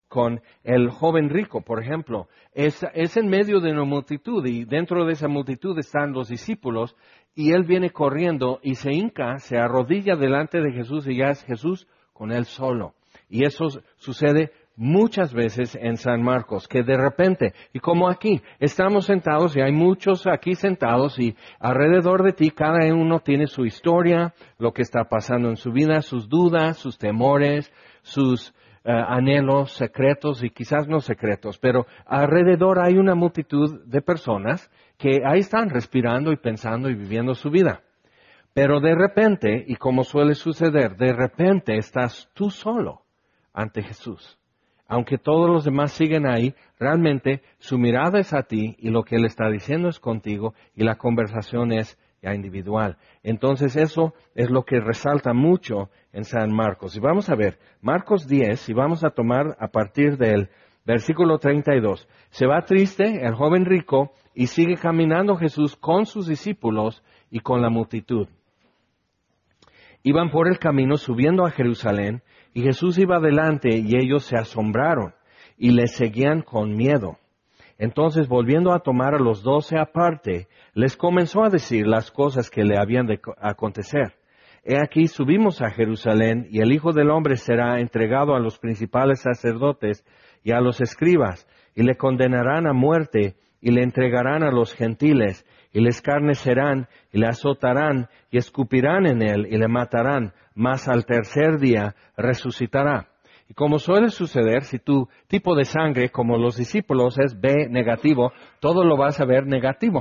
con el joven rico, por ejemplo. Es en medio de una multitud y dentro de esa multitud están los discípulos y él viene corriendo y se hinca, se arrodilla delante de Jesús y ya es Jesús con él solo. Y eso sucede muchas veces en San Marcos, que de repente, y como aquí, estamos sentados y hay muchos aquí sentados y alrededor de ti cada uno tiene su historia, lo que está pasando en su vida, sus dudas, sus temores, sus anhelos secretos y quizás no secretos, pero alrededor hay una multitud de personas que ahí están respirando y pensando y viviendo su vida. Pero de repente, y como suele suceder, de repente estás tú solo ante Jesús. Aunque todos los demás siguen ahí, realmente su mirada es a ti y lo que Él está diciendo es contigo y la conversación es ya individual. Entonces eso es lo que resalta mucho en San Marcos. Y vamos a ver, Marcos 10, y vamos a tomar a partir del versículo 32. Se va triste el joven rico y sigue caminando Jesús con sus discípulos y con la multitud. Iban por el camino subiendo a Jerusalén, y Jesús iba adelante y ellos se asombraron y le seguían con miedo. Entonces, volviendo a tomar a los 12 aparte, les comenzó a decir las cosas que le habían de acontecer. He aquí, subimos a Jerusalén, y el Hijo del Hombre será entregado a los principales sacerdotes y a los escribas, y le condenarán a muerte, y le entregarán a los gentiles, y le escarnecerán, y le azotarán, y escupirán en él, y le matarán, mas al tercer día resucitará. Y como suele suceder, si tu tipo de sangre, como los discípulos, es B negativo, todo lo vas a ver negativo.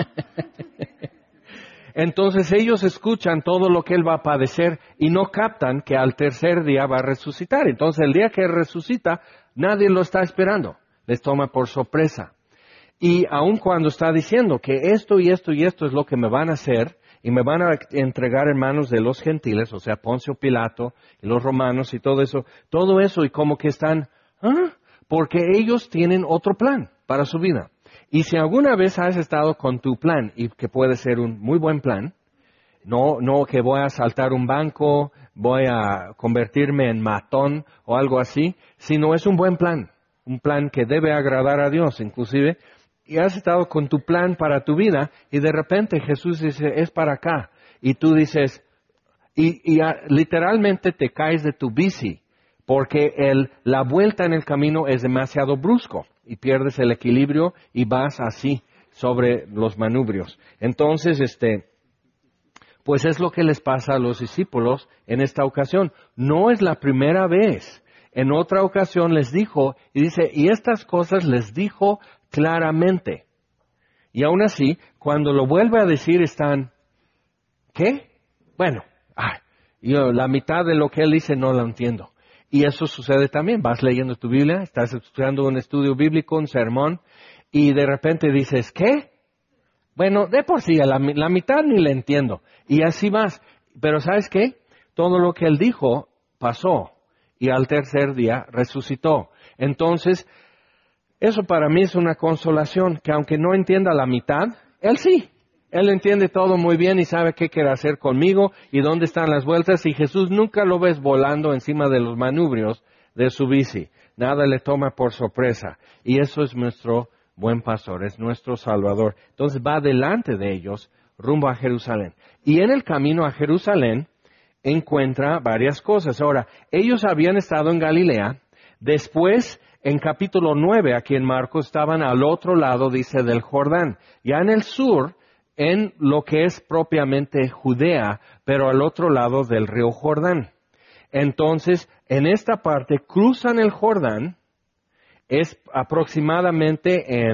Entonces ellos escuchan todo lo que Él va a padecer y no captan que al tercer día va a resucitar. Entonces el día que resucita, nadie lo está esperando. Les toma por sorpresa. Y aun cuando está diciendo que esto y esto y esto es lo que me van a hacer, y me van a entregar en manos de los gentiles, o sea, Poncio Pilato y los romanos y todo eso y como que están, porque ellos tienen otro plan para su vida. Y si alguna vez has estado con tu plan, y que puede ser un muy buen plan, no que voy a asaltar un banco, voy a convertirme en matón o algo así, sino es un buen plan, un plan que debe agradar a Dios inclusive, y has estado con tu plan para tu vida y de repente Jesús dice, es para acá. Y tú dices, literalmente te caes de tu bici porque la vuelta en el camino es demasiado brusco y pierdes el equilibrio y vas así sobre los manubrios. Entonces, pues es lo que les pasa a los discípulos en esta ocasión. No es la primera vez. En otra ocasión les dijo, y dice, y estas cosas les dijo claramente. Y aún así, cuando lo vuelve a decir están, ¿qué? Bueno, yo la mitad de lo que él dice no lo entiendo. Y eso sucede también. Vas leyendo tu Biblia, estás estudiando un estudio bíblico, un sermón, y de repente dices, ¿qué? Bueno, de por sí, la mitad ni le entiendo. Y así vas. Pero ¿sabes qué? Todo lo que él dijo pasó. Y al tercer día resucitó. Entonces, eso para mí es una consolación, que aunque no entienda la mitad, él sí. Él entiende todo muy bien y sabe qué quiere hacer conmigo y dónde están las vueltas. Y Jesús nunca lo ves volando encima de los manubrios de su bici. Nada le toma por sorpresa. Y eso es nuestro buen pastor, es nuestro Salvador. Entonces va delante de ellos rumbo a Jerusalén. Y en el camino a Jerusalén encuentra varias cosas. Ahora, ellos habían estado en Galilea. Después, en capítulo 9, aquí en Marcos, estaban al otro lado, dice, del Jordán. Ya en el sur, en lo que es propiamente Judea, pero al otro lado del río Jordán. Entonces, en esta parte, cruzan el Jordán, es aproximadamente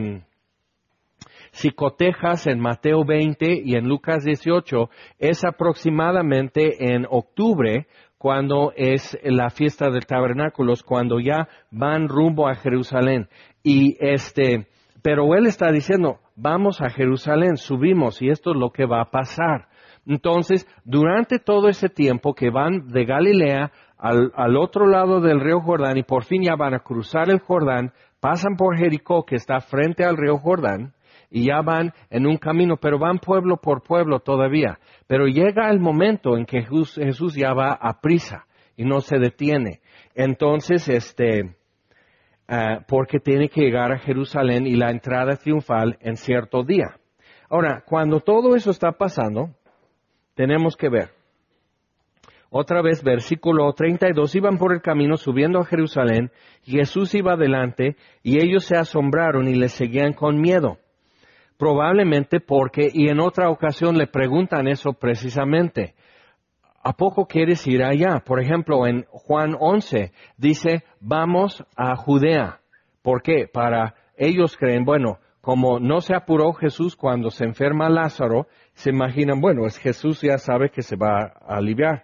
si cotejas en Mateo 20 y en Lucas 18, es aproximadamente en octubre, cuando es la fiesta del tabernáculos, cuando ya van rumbo a Jerusalén. Y pero él está diciendo, vamos a Jerusalén, subimos, y esto es lo que va a pasar. Entonces, durante todo ese tiempo que van de Galilea al otro lado del río Jordán, y por fin ya van a cruzar el Jordán, pasan por Jericó, que está frente al río Jordán, y ya van en un camino, pero van pueblo por pueblo todavía. Pero llega el momento en que Jesús ya va a prisa y no se detiene. Entonces, porque tiene que llegar a Jerusalén y la entrada triunfal en cierto día. Ahora, cuando todo eso está pasando, tenemos que ver. Otra vez, versículo 32, iban por el camino subiendo a Jerusalén, y Jesús iba adelante, y ellos se asombraron y le seguían con miedo. Probablemente porque, y en otra ocasión le preguntan eso precisamente, ¿a poco quieres ir allá? Por ejemplo, en Juan 11 dice, vamos a Judea. ¿Por qué? Para ellos creen, bueno, como no se apuró Jesús cuando se enferma Lázaro, se imaginan, bueno, es Jesús ya sabe que se va a aliviar.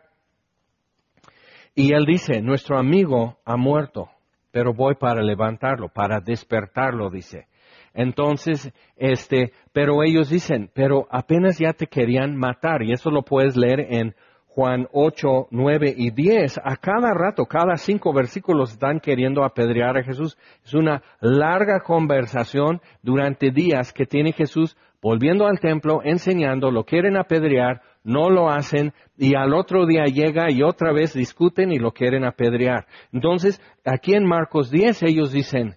Y él dice, nuestro amigo ha muerto, pero voy para levantarlo, para despertarlo, dice. Entonces, pero ellos dicen, pero apenas ya te querían matar, y eso lo puedes leer en Juan 8, 9 y 10. A cada rato, cada 5 versículos están queriendo apedrear a Jesús. Es una larga conversación durante días que tiene Jesús volviendo al templo, enseñando, lo quieren apedrear, no lo hacen, y al otro día llega y otra vez discuten y lo quieren apedrear. Entonces, aquí en Marcos 10 ellos dicen,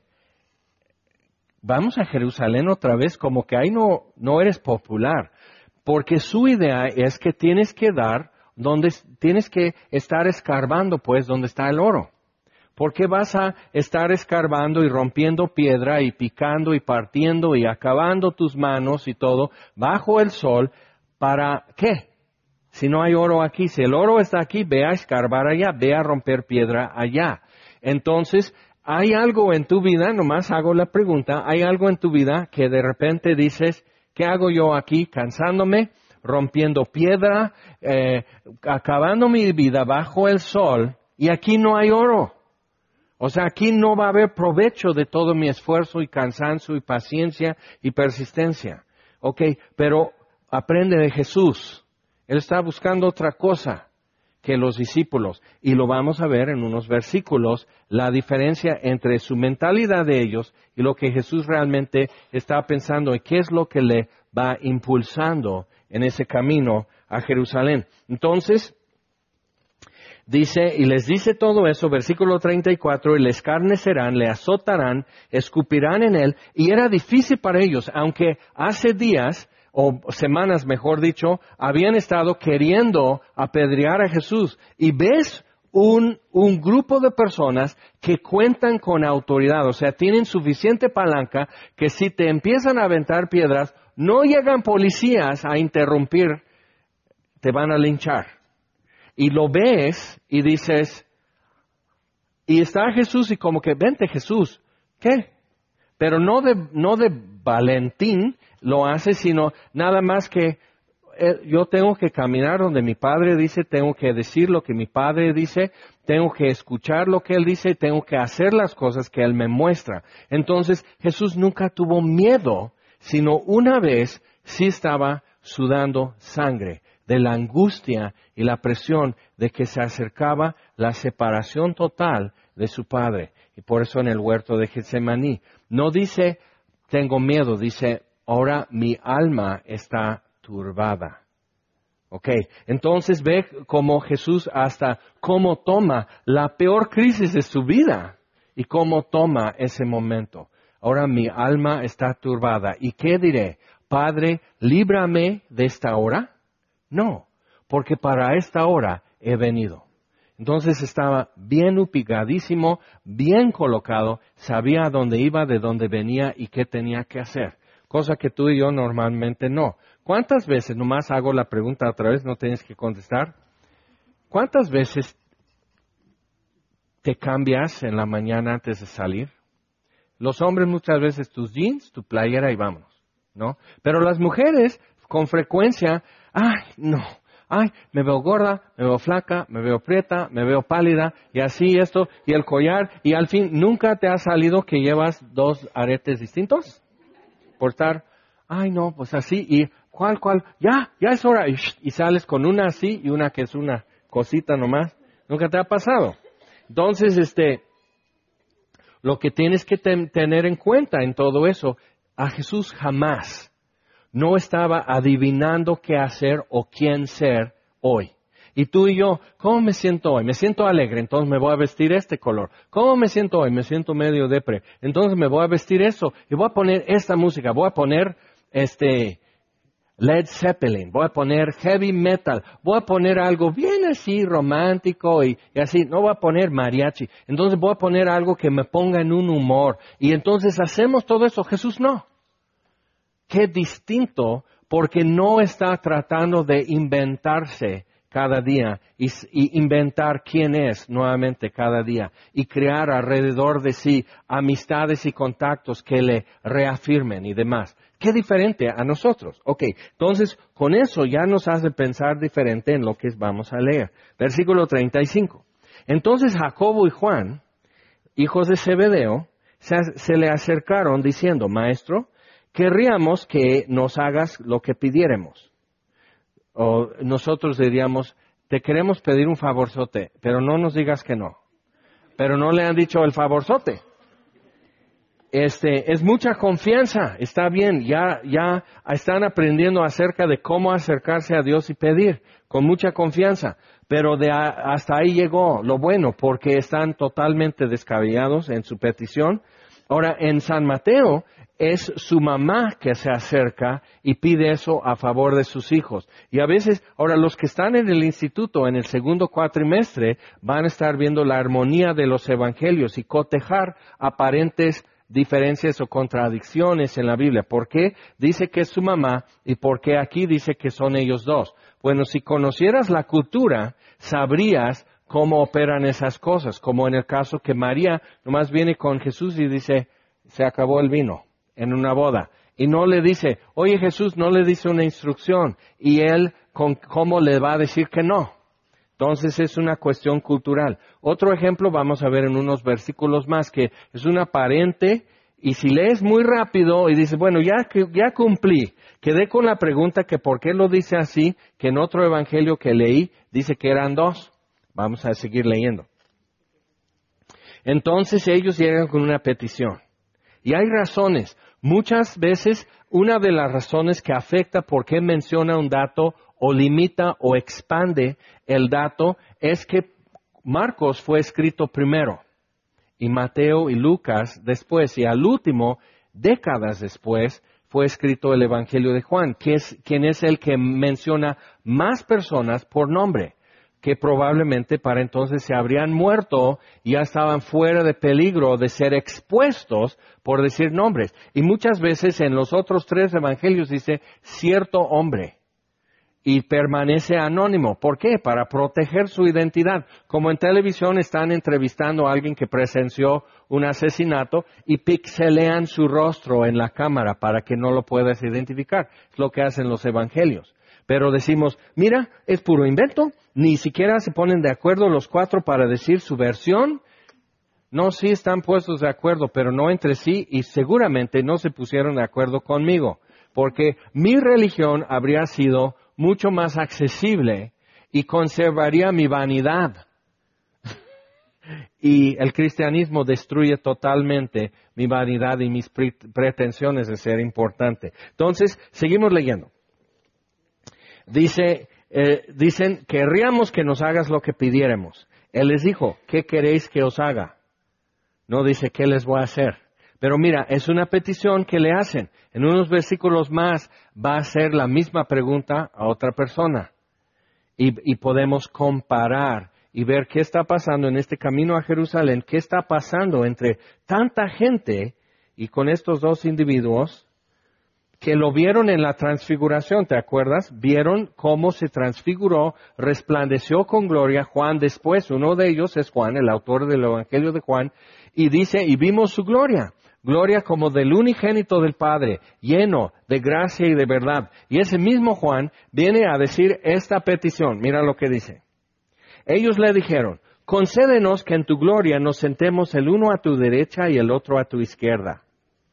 vamos a Jerusalén otra vez, como que ahí no eres popular, porque su idea es que tienes que tienes que estar escarbando, pues, donde está el oro. ¿Por qué vas a estar escarbando y rompiendo piedra y picando y partiendo y acabando tus manos y todo bajo el sol? ¿Para qué? Si no hay oro aquí, si el oro está aquí, ve a escarbar allá, ve a romper piedra allá. Entonces, ¿hay algo en tu vida? Nomás hago la pregunta, ¿hay algo en tu vida que de repente dices, ¿qué hago yo aquí cansándome, rompiendo piedra, acabando mi vida bajo el sol y aquí no hay oro? O sea, aquí no va a haber provecho de todo mi esfuerzo y cansancio y paciencia y persistencia. Ok, pero aprende de Jesús. Él está buscando otra cosa que los discípulos. Y lo vamos a ver en unos versículos, la diferencia entre su mentalidad de ellos y lo que Jesús realmente está pensando y qué es lo que le va impulsando en ese camino a Jerusalén. Entonces, dice, y les dice todo eso, versículo 34, y le escarnecerán, le azotarán, escupirán en él, y era difícil para ellos, aunque hace días, o semanas mejor dicho, habían estado queriendo apedrear a Jesús. Y ves un grupo de personas que cuentan con autoridad, o sea, tienen suficiente palanca que si te empiezan a aventar piedras, no llegan policías a interrumpir, te van a linchar. Y lo ves y dices, y está Jesús y como que, vente Jesús, ¿qué? Pero no de Valentín lo hace, sino nada más que yo tengo que caminar donde mi Padre dice, tengo que decir lo que mi Padre dice, tengo que escuchar lo que Él dice, tengo que hacer las cosas que Él me muestra. Entonces Jesús nunca tuvo miedo, sino una vez sí estaba sudando sangre de la angustia y la presión de que se acercaba la separación total de su Padre. Y por eso en el huerto de Getsemaní no dice, tengo miedo, dice, ahora mi alma está turbada. Ok, entonces ve cómo Jesús hasta cómo toma la peor crisis de su vida y cómo toma ese momento. Ahora mi alma está turbada. ¿Y qué diré? Padre, líbrame de esta hora. No, porque para esta hora he venido. Entonces estaba bien ubigadísimo, bien colocado, sabía a dónde iba, de dónde venía y qué tenía que hacer. Cosa que tú y yo normalmente no. ¿Cuántas veces, nomás hago la pregunta otra vez, no tienes que contestar? ¿Cuántas veces te cambias en la mañana antes de salir? Los hombres muchas veces tus jeans, tu playera y vámonos, ¿no? Pero las mujeres con frecuencia, me veo gorda, me veo flaca, me veo prieta, me veo pálida, y así esto, y el collar, y al fin, ¿nunca te ha salido que llevas 2 aretes distintos? Por estar, pues así, y ¿cuál? Ya es hora, y sales con una así, y una que es una cosita nomás. ¿Nunca te ha pasado? Entonces, lo que tienes que tener en cuenta en todo eso, a Jesús jamás no estaba adivinando qué hacer o quién ser hoy. Y tú y yo, ¿cómo me siento hoy? Me siento alegre, entonces me voy a vestir este color. ¿Cómo me siento hoy? Me siento medio depre, entonces me voy a vestir eso y voy a poner esta música, voy a poner Led Zeppelin, voy a poner heavy metal, voy a poner algo bien así romántico y así, no voy a poner mariachi, entonces voy a poner algo que me ponga en un humor y entonces hacemos todo eso. Jesús no. Qué distinto, porque no está tratando de inventarse cada día y inventar quién es nuevamente cada día y crear alrededor de sí amistades y contactos que le reafirmen y demás. Qué diferente a nosotros. Ok, entonces con eso ya nos hace pensar diferente en lo que vamos a leer. Versículo 35. Entonces Jacobo y Juan, hijos de Zebedeo, se le acercaron diciendo, Maestro, querríamos que nos hagas lo que pidiéramos. O nosotros diríamos, te queremos pedir un favorzote, pero no nos digas que no. Pero no le han dicho el favorzote. Es mucha confianza, está bien, ya están aprendiendo acerca de cómo acercarse a Dios y pedir, con mucha confianza. Pero hasta ahí llegó lo bueno, porque están totalmente descabellados en su petición. Ahora, en San Mateo, es su mamá que se acerca y pide eso a favor de sus hijos. Y a veces, ahora los que están en el instituto, en el segundo cuatrimestre, van a estar viendo la armonía de los evangelios y cotejar aparentes diferencias o contradicciones en la Biblia. ¿Por qué dice que es su mamá y por qué aquí dice que son ellos dos? Bueno, si conocieras la cultura, sabrías cómo operan esas cosas, como en el caso que María nomás viene con Jesús y dice, se acabó el vino en una boda. Y no le dice, oye Jesús, no le dice una instrucción. Y él, ¿cómo le va a decir que no? Entonces es una cuestión cultural. Otro ejemplo vamos a ver en unos versículos más, que es un aparente, y si lees muy rápido y dices, bueno, ya cumplí, quedé con la pregunta que por qué lo dice así, que en otro evangelio que leí dice que eran dos. Vamos a seguir leyendo. Entonces ellos llegan con una petición. Y hay razones. Muchas veces una de las razones que afecta por qué menciona un dato o limita o expande el dato es que Marcos fue escrito primero y Mateo y Lucas después, y al último, décadas después, fue escrito el Evangelio de Juan, quien es el que menciona más personas por nombre, que probablemente para entonces se habrían muerto y ya estaban fuera de peligro de ser expuestos por decir nombres. Y muchas veces en los otros tres evangelios dice cierto hombre y permanece anónimo. ¿Por qué? Para proteger su identidad. Como en televisión están entrevistando a alguien que presenció un asesinato y pixelean su rostro en la cámara para que no lo puedas identificar. Es lo que hacen los evangelios. Pero decimos, mira, es puro invento, ni siquiera se ponen de acuerdo los cuatro para decir su versión. No, sí están puestos de acuerdo, pero no entre sí, y seguramente no se pusieron de acuerdo conmigo, porque mi religión habría sido mucho más accesible y conservaría mi vanidad. Y el cristianismo destruye totalmente mi vanidad y mis pretensiones de ser importante. Entonces, seguimos leyendo. Dicen, querríamos que nos hagas lo que pidiéramos. Él les dijo, ¿qué queréis que os haga? No dice, ¿qué les voy a hacer? Pero mira, es una petición que le hacen. En unos versículos más va a hacer la misma pregunta a otra persona. Y podemos comparar y ver qué está pasando en este camino a Jerusalén, qué está pasando entre tanta gente y con estos dos individuos que lo vieron en la transfiguración, ¿te acuerdas? Vieron cómo se transfiguró, resplandeció con gloria. Juan después, uno de ellos es Juan, el autor del Evangelio de Juan, y dice, y vimos su gloria, gloria como del unigénito del Padre, lleno de gracia y de verdad. Y ese mismo Juan viene a decir esta petición, mira lo que dice. Ellos le dijeron, concédenos que en tu gloria nos sentemos el uno a tu derecha y el otro a tu izquierda.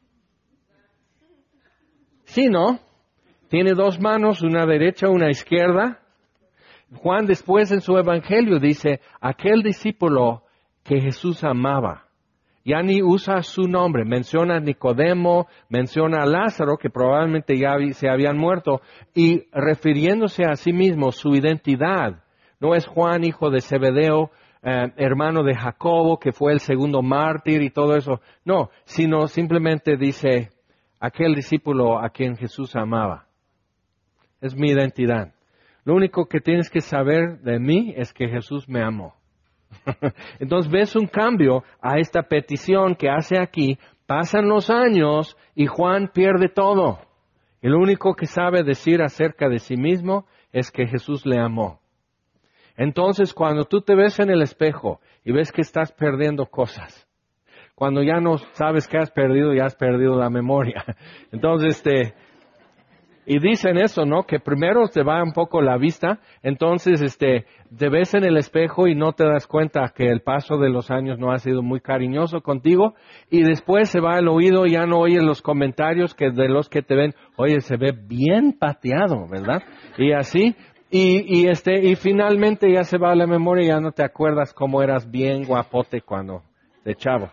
Sí, ¿no? Tiene dos manos, una derecha, una izquierda. Juan después en su evangelio dice, aquel discípulo que Jesús amaba. Ya ni usa su nombre, menciona a Nicodemo, menciona a Lázaro, que probablemente ya se habían muerto, y refiriéndose a sí mismo, su identidad, No es Juan, hijo de Zebedeo, hermano de Jacobo, que fue el segundo mártir y todo eso. No, sino simplemente dice aquel discípulo a quien Jesús amaba. Es mi identidad. Lo único que tienes que saber de mí es que Jesús me amó. Entonces ves un cambio a esta petición que hace aquí. Pasan los años y Juan pierde todo. Y lo único que sabe decir acerca de sí mismo es que Jesús le amó. Entonces, cuando tú te ves en el espejo y ves que estás perdiendo cosas, cuando ya no sabes qué has perdido, ya has perdido la memoria. Entonces, y dicen eso, ¿no? Que primero te va un poco la vista, entonces, te ves en el espejo y no te das cuenta que el paso de los años no ha sido muy cariñoso contigo, y después se va el oído y ya no oyes los comentarios que de los que te ven, oye, se ve bien pateado, ¿verdad? Y así, y finalmente ya se va la memoria y ya no te acuerdas cómo eras bien guapote cuando de chavo.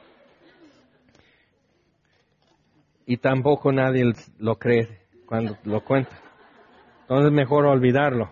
Y tampoco nadie lo cree cuando lo cuenta. Entonces mejor olvidarlo.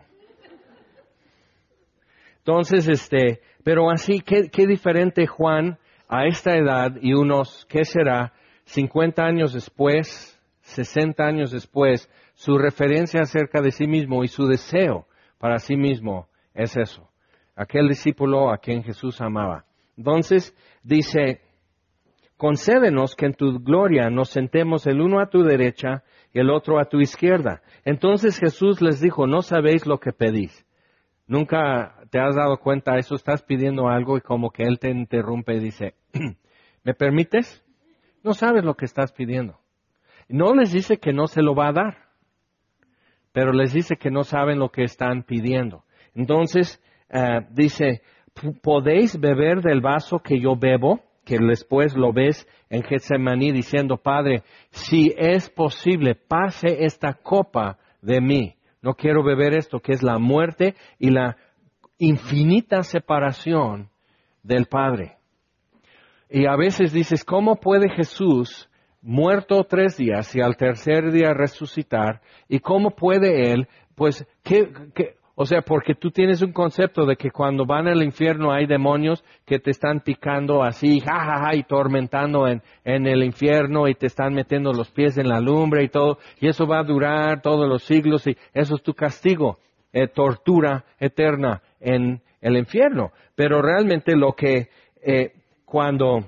Entonces, pero así, qué diferente Juan a esta edad y unos, ¿qué será? 50 años después, 60 años después, su referencia acerca de sí mismo y su deseo para sí mismo es eso. Aquel discípulo a quien Jesús amaba. Entonces, dice, concédenos que en tu gloria nos sentemos el uno a tu derecha y el otro a tu izquierda. Entonces Jesús les dijo, no sabéis lo que pedís. ¿Nunca te has dado cuenta de eso? Estás pidiendo algo y como que Él te interrumpe y dice, ¿me permites? No sabes lo que estás pidiendo. No les dice que no se lo va a dar, pero les dice que no saben lo que están pidiendo. Entonces, dice, ¿podéis beber del vaso que yo bebo? Que después lo ves en Getsemaní diciendo, Padre, si es posible, pase esta copa de mí. No quiero beber esto, que es la muerte y la infinita separación del Padre. Y a veces dices, ¿cómo puede Jesús, muerto 3 días y al tercer día resucitar? ¿Y cómo puede Él? Pues, o sea, porque tú tienes un concepto de que cuando van al infierno hay demonios que te están picando así, jajaja, y tormentando en el infierno y te están metiendo los pies en la lumbre y todo, y eso va a durar todos los siglos y eso es tu castigo, tortura eterna en el infierno. Pero realmente lo que, cuando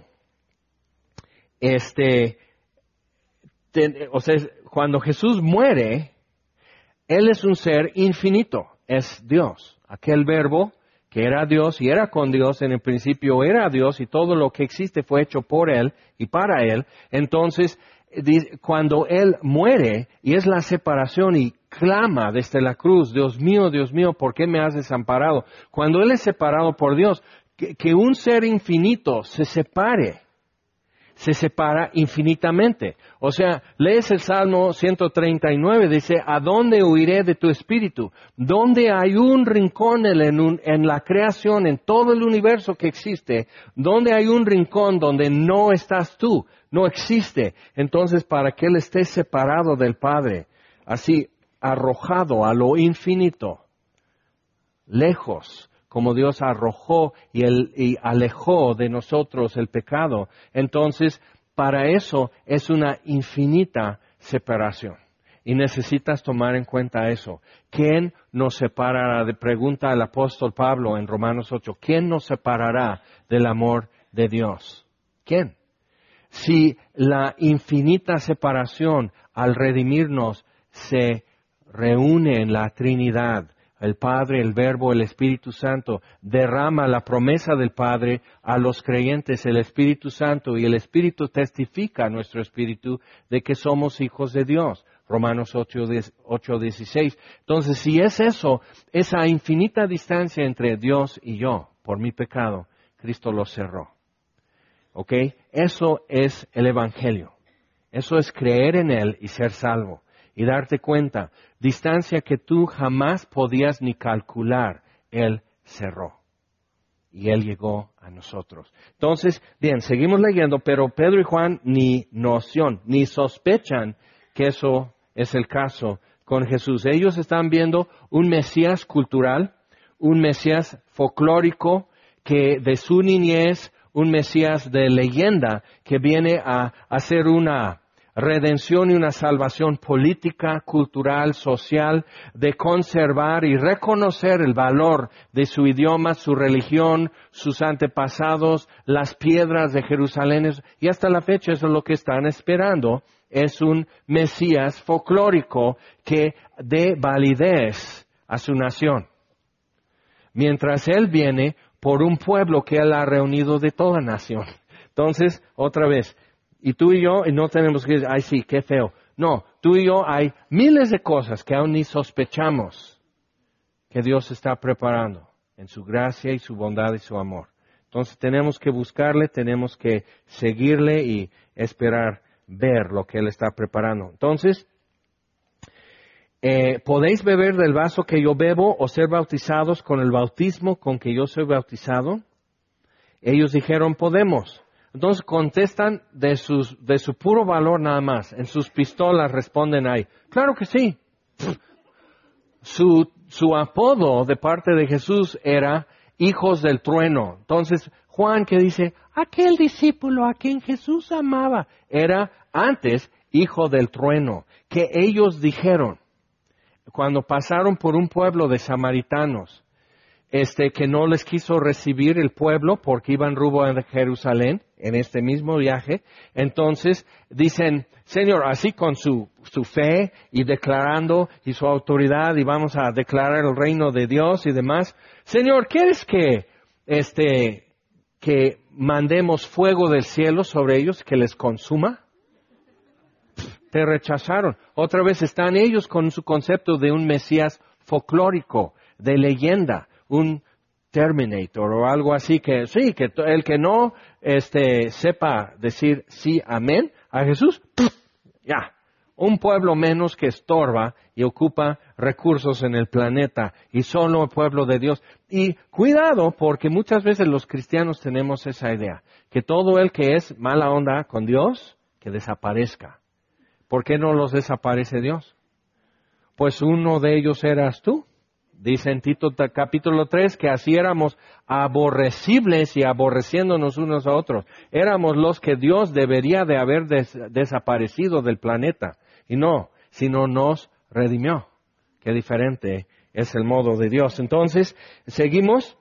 cuando Jesús muere, Él es un ser infinito. Es Dios, aquel verbo que era Dios y era con Dios, en el principio era Dios y todo lo que existe fue hecho por Él y para Él. Entonces, cuando Él muere y es la separación y clama desde la cruz, Dios mío, ¿por qué me has desamparado? Cuando Él es separado por Dios, que un ser infinito se separa infinitamente. O sea, lees el Salmo 139, dice, ¿a dónde huiré de tu espíritu? ¿Dónde hay un rincón en la creación, en todo el universo que existe? ¿Dónde hay un rincón donde no estás tú? No existe. Entonces, para que Él esté separado del Padre, así arrojado a lo infinito, lejos, como Dios arrojó y alejó de nosotros el pecado. Entonces, para eso es una infinita separación. Y necesitas tomar en cuenta eso. ¿Quién nos separará? Pregunta el apóstol Pablo en Romanos 8. ¿Quién nos separará del amor de Dios? ¿Quién? Si la infinita separación al redimirnos se reúne en la Trinidad, el Padre, el Verbo, el Espíritu Santo, derrama la promesa del Padre a los creyentes, el Espíritu Santo, y el Espíritu testifica a nuestro espíritu de que somos hijos de Dios. Romanos 8:16. Entonces, si es eso, esa infinita distancia entre Dios y yo, por mi pecado, Cristo lo cerró. ¿Ok? Eso es el Evangelio. Eso es creer en Él y ser salvo. Y darte cuenta, distancia que tú jamás podías ni calcular, Él cerró. Y Él llegó a nosotros. Entonces, bien, seguimos leyendo, pero Pedro y Juan ni noción, ni sospechan que eso es el caso con Jesús. Ellos están viendo un Mesías cultural, un Mesías folclórico que de su niñez, un Mesías de leyenda que viene a hacer una redención y una salvación política, cultural, social, de conservar y reconocer el valor de su idioma, su religión, sus antepasados, las piedras de Jerusalén, y hasta la fecha eso es lo que están esperando. Es un Mesías folclórico que dé validez a su nación. Mientras Él viene por un pueblo que Él ha reunido de toda nación. Entonces, otra vez, y tú y yo, y no tenemos que decir, ay sí, qué feo. No, tú y yo hay miles de cosas que aún ni sospechamos que Dios está preparando en su gracia y su bondad y su amor. Entonces tenemos que buscarle, tenemos que seguirle y esperar ver lo que Él está preparando. Entonces, ¿podéis beber del vaso que yo bebo o ser bautizados con el bautismo con que yo soy bautizado? Ellos dijeron, podemos. Entonces contestan de su puro valor nada más. En sus pistolas responden ahí, claro que sí. Su apodo de parte de Jesús era hijos del trueno. Entonces Juan que dice, aquel discípulo a quien Jesús amaba, era antes hijo del trueno, que ellos dijeron cuando pasaron por un pueblo de samaritanos, que no les quiso recibir el pueblo porque iban rumbo a Jerusalén en este mismo viaje. Entonces dicen, Señor, así con su fe y declarando y su autoridad y vamos a declarar el reino de Dios y demás. Señor, ¿quieres que mandemos fuego del cielo sobre ellos que les consuma? Te rechazaron. Otra vez están ellos con su concepto de un Mesías folclórico, de leyenda, un Terminator o algo así que sí, que el que no sepa decir sí, amén a Jesús, ya, un pueblo menos que estorba y ocupa recursos en el planeta y solo el pueblo de Dios. Y cuidado porque muchas veces los cristianos tenemos esa idea, que todo el que es mala onda con Dios, que desaparezca. ¿Por qué no los desaparece Dios? Pues uno de ellos eras tú. Dice en Tito capítulo 3 que así éramos aborrecibles y aborreciéndonos unos a otros. Éramos los que Dios debería de haber desaparecido del planeta. Y no, sino nos redimió. Qué diferente es el modo de Dios. Entonces, seguimos.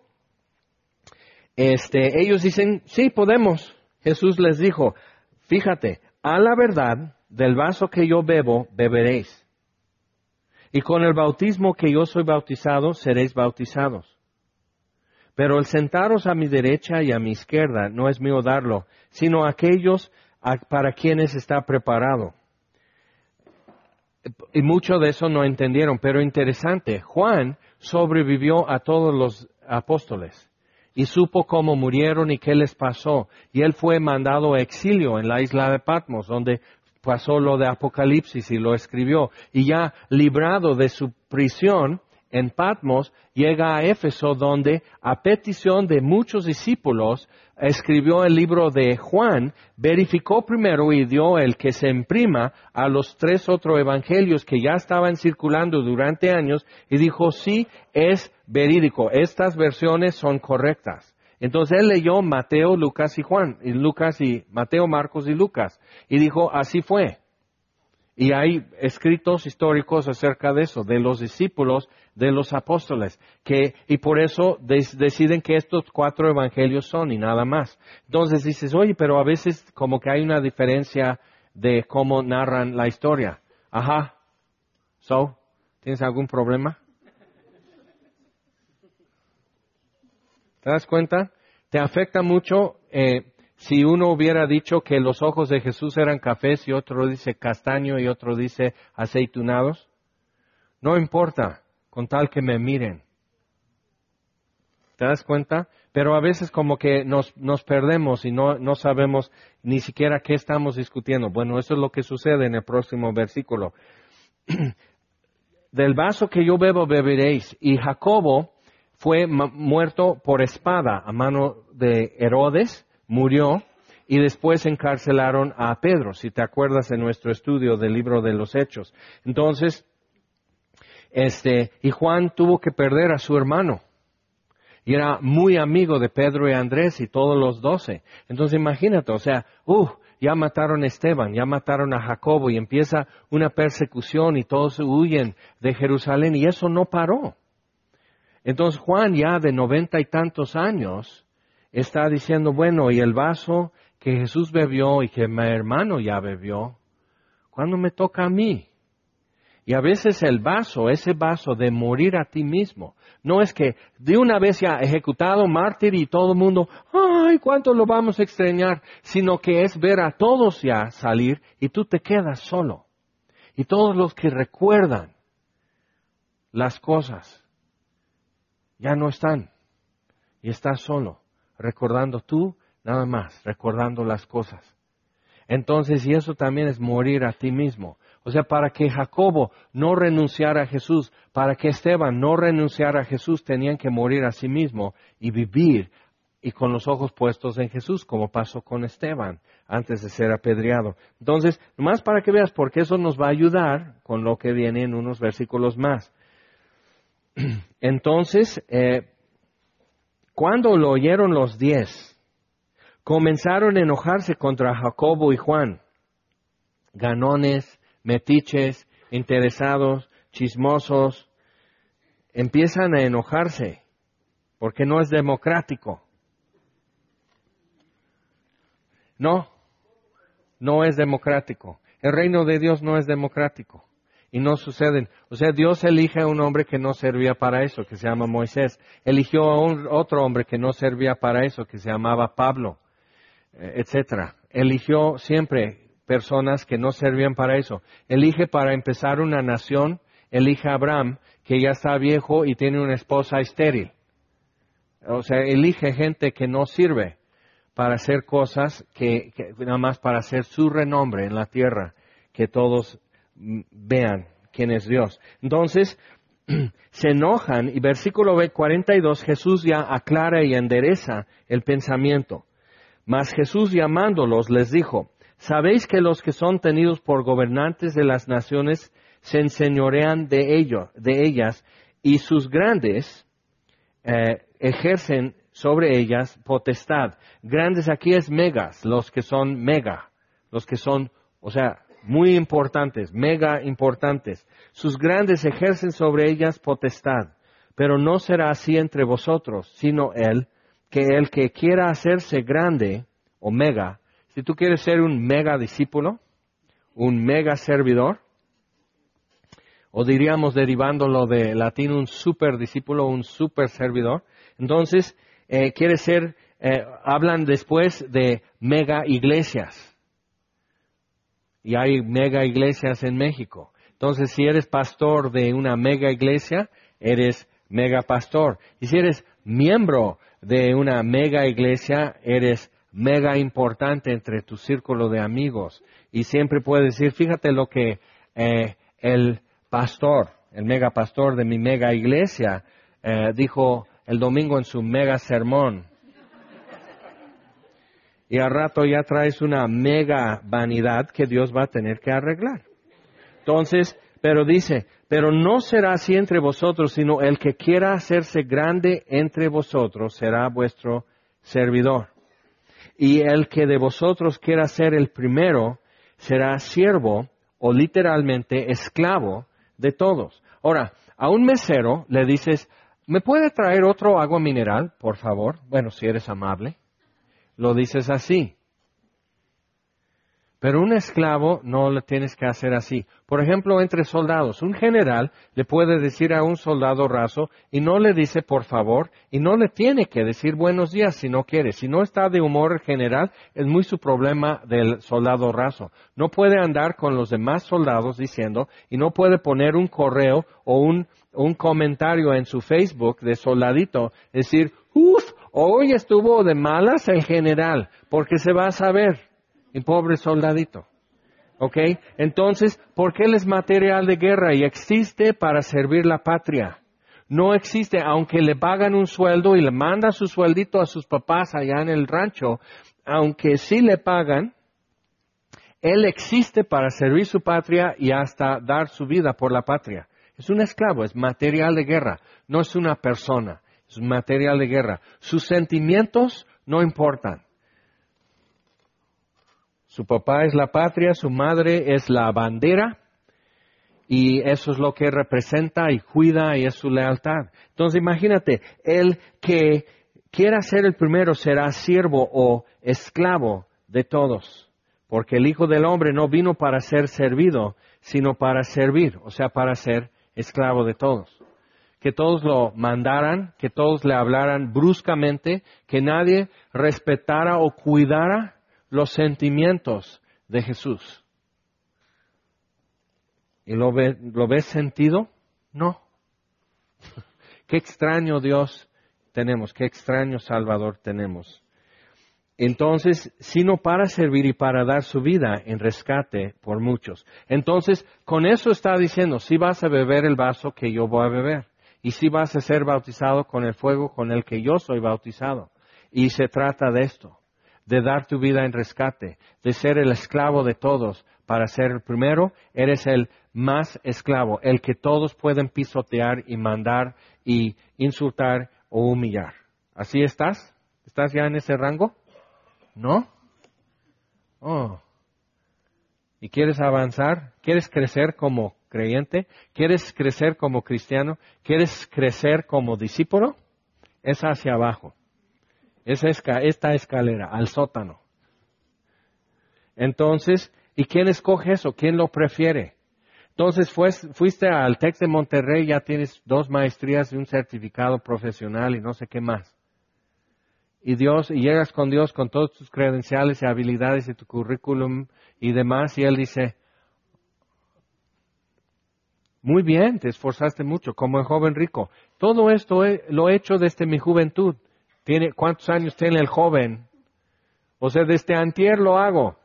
Ellos dicen, sí, podemos. Jesús les dijo, fíjate, a la verdad, del vaso que yo bebo, beberéis. Y con el bautismo que yo soy bautizado, seréis bautizados. Pero el sentaros a mi derecha y a mi izquierda no es mío darlo, sino aquellos para quienes está preparado. Y mucho de eso no entendieron, pero interesante. Juan sobrevivió a todos los apóstoles y supo cómo murieron y qué les pasó. Y él fue mandado a exilio en la isla de Patmos, donde pasó lo de Apocalipsis y lo escribió. Y ya librado de su prisión en Patmos, llega a Éfeso, donde a petición de muchos discípulos escribió el libro de Juan, verificó primero y dio el que se imprima a los 3 otros evangelios que ya estaban circulando durante años y dijo, sí, es verídico, estas versiones son correctas. Entonces él leyó Mateo, Lucas y Juan, y Lucas y Mateo, Marcos y Lucas, y dijo, así fue. Y hay escritos históricos acerca de eso, de los discípulos, de los apóstoles, y por eso deciden que estos 4 evangelios son y nada más. Entonces dices, oye, pero a veces como que hay una diferencia de cómo narran la historia. Ajá. ¿Tienes algún problema? ¿Te das cuenta? ¿Te afecta mucho si uno hubiera dicho que los ojos de Jesús eran cafés y otro dice castaño y otro dice aceitunados? No importa, con tal que me miren. ¿Te das cuenta? Pero a veces como que nos perdemos y no sabemos ni siquiera qué estamos discutiendo. Bueno, eso es lo que sucede en el próximo versículo. Del vaso que yo bebo beberéis. Y Jacobo fue muerto por espada a mano de Herodes, murió, y después encarcelaron a Pedro, si te acuerdas de nuestro estudio del libro de los Hechos. Entonces, y Juan tuvo que perder a su hermano. Y era muy amigo de Pedro y Andrés y todos los 12. Entonces imagínate, o sea, ya mataron a Esteban, ya mataron a Jacobo y empieza una persecución y todos huyen de Jerusalén y eso no paró. Entonces Juan ya de 90 y tantos años está diciendo, bueno, y el vaso que Jesús bebió y que mi hermano ya bebió, ¿cuándo me toca a mí? Y a veces ese vaso de morir a ti mismo, no es que de una vez ya ejecutado, mártir y todo el mundo, ¡ay, cuánto lo vamos a extrañar! Sino que es ver a todos ya salir y tú te quedas solo. Y todos los que recuerdan las cosas ya no están. Y estás solo, recordando tú nada más, recordando las cosas. Entonces, y eso también es morir a ti mismo. O sea, para que Jacobo no renunciara a Jesús, para que Esteban no renunciara a Jesús, tenían que morir a sí mismo y vivir y con los ojos puestos en Jesús, como pasó con Esteban antes de ser apedreado. Entonces, nomás para que veas, porque eso nos va a ayudar con lo que viene en unos versículos más. Entonces, cuando lo oyeron los 10, comenzaron a enojarse contra Jacobo y Juan, ganones, metiches, interesados, chismosos, empiezan a enojarse porque no es democrático. No es democrático. El reino de Dios no es democrático. Y no suceden. O sea, Dios elige a un hombre que no servía para eso, que se llama Moisés. Eligió a otro hombre que no servía para eso, que se llamaba Pablo, etcétera. Eligió siempre personas que no servían para eso. Elige para empezar una nación, elige a Abraham, que ya está viejo y tiene una esposa estéril. O sea, elige gente que no sirve para hacer cosas que nada más para hacer su renombre en la tierra, que todos vean quién es Dios. Entonces, se enojan y versículo 42, Jesús ya aclara y endereza el pensamiento. Mas Jesús llamándolos les dijo, ¿sabéis que los que son tenidos por gobernantes de las naciones se enseñorean de ellas y sus grandes ejercen sobre ellas potestad? Grandes aquí es megas, los que son mega, los que son, o sea, muy importantes, mega importantes. Sus grandes ejercen sobre ellas potestad, pero no será así entre vosotros, sino el que quiera hacerse grande o mega. Si tú quieres ser un mega discípulo, un mega servidor, o diríamos derivándolo de latín un super discípulo, un super servidor, entonces quiere ser, hablan después de mega iglesias. Y hay mega iglesias en México. Entonces, si eres pastor de una mega iglesia, eres mega pastor. Y si eres miembro de una mega iglesia, eres mega importante entre tu círculo de amigos. Y siempre puedes decir, fíjate lo que el pastor, el mega pastor de mi mega iglesia, dijo el domingo en su mega sermón. Y al rato ya traes una mega vanidad que Dios va a tener que arreglar. Entonces, pero dice, pero no será así entre vosotros, sino el que quiera hacerse grande entre vosotros será vuestro servidor. Y el que de vosotros quiera ser el primero será siervo o literalmente esclavo de todos. Ahora, a un mesero le dices, ¿me puede traer otro agua mineral, por favor? Bueno, si eres amable. Lo dices así. Pero un esclavo no lo tienes que hacer así. Por ejemplo, entre soldados, un general le puede decir a un soldado raso y no le dice por favor y no le tiene que decir buenos días si no quiere. Si no está de humor el general, es muy su problema del soldado raso. No puede andar con los demás soldados diciendo y no puede poner un correo o un comentario en su Facebook de soldadito, decir, hoy estuvo de malas el general, porque se va a saber, el pobre soldadito. ¿Ok? Entonces, porque él es material de guerra y existe para servir la patria. No existe, aunque le pagan un sueldo y le manda su sueldito a sus papás allá en el rancho, aunque sí le pagan, él existe para servir su patria y hasta dar su vida por la patria. Es un esclavo, es material de guerra, no es una persona. es material de guerra. Sus sentimientos no importan. Su papá es la patria, su madre es la bandera, y eso es lo que representa y cuida y es su lealtad. Entonces imagínate, el que quiera ser el primero será siervo o esclavo de todos, porque el Hijo del Hombre no vino para ser servido, sino para servir, o sea, para ser esclavo de todos. Que todos lo mandaran, que todos le hablaran bruscamente, que nadie respetara o cuidara los sentimientos de Jesús. ¿Y lo ves sentido? No. Qué extraño Dios tenemos, qué extraño Salvador tenemos. Entonces, sino para servir y para dar su vida en rescate por muchos. Entonces, con eso está diciendo, si vas a beber el vaso que yo voy a beber, y si vas a ser bautizado con el fuego con el que yo soy bautizado. Y se trata de esto, de dar tu vida en rescate, de ser el esclavo de todos. Para ser el primero, eres el más esclavo, el que todos pueden pisotear y mandar y insultar o humillar. ¿Así estás? ¿Estás ya en ese rango? ¿No? Oh. ¿Y quieres avanzar? ¿Quieres crecer como creyente? ¿Quieres crecer como cristiano? ¿Quieres crecer como discípulo? Es hacia abajo. Es esta escalera, al sótano. Entonces, ¿y quién escoge eso? ¿Quién lo prefiere? Entonces fuiste al TEC de Monterrey, ya tienes 2 maestrías y un certificado profesional y no sé qué más. Y llegas con Dios con todos tus credenciales y habilidades y tu currículum y demás, y Él dice, muy bien, te esforzaste mucho, como el joven rico. Todo esto lo he hecho desde mi juventud. ¿Cuántos años tiene el joven? O sea, desde antier lo hago.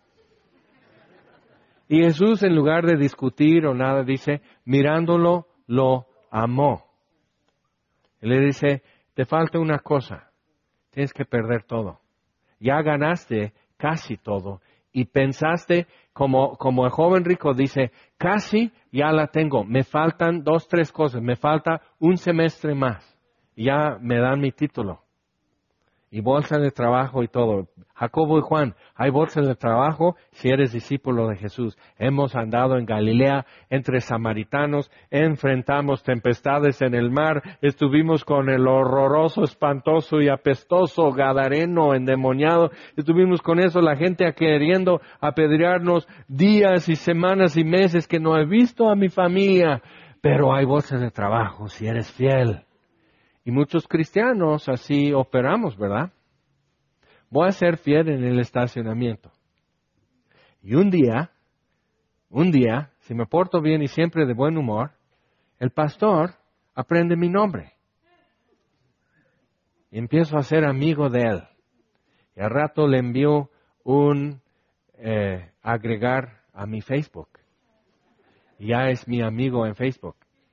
Y Jesús, en lugar de discutir o nada, dice, mirándolo, lo amó. Él le dice, te falta una cosa, tienes que perder todo. Ya ganaste casi todo. Y pensaste, como el joven rico dice, casi ya la tengo, me faltan 2, 3 cosas, me falta un semestre más. Ya me dan mi título. Y bolsa de trabajo y todo. Jacobo y Juan, hay bolsa de trabajo si eres discípulo de Jesús. Hemos andado en Galilea entre samaritanos, enfrentamos tempestades en el mar, estuvimos con el horroroso, espantoso y apestoso gadareno endemoniado, estuvimos con eso, la gente queriendo apedrearnos días y semanas y meses que no he visto a mi familia, pero hay bolsa de trabajo si eres fiel. Y muchos cristianos así operamos, ¿verdad? Voy a ser fiel en el estacionamiento. Y un día, si me porto bien y siempre de buen humor, el pastor aprende mi nombre. Y empiezo a ser amigo de él. Y al rato le envío un agregar a mi Facebook. Y ya es mi amigo en Facebook.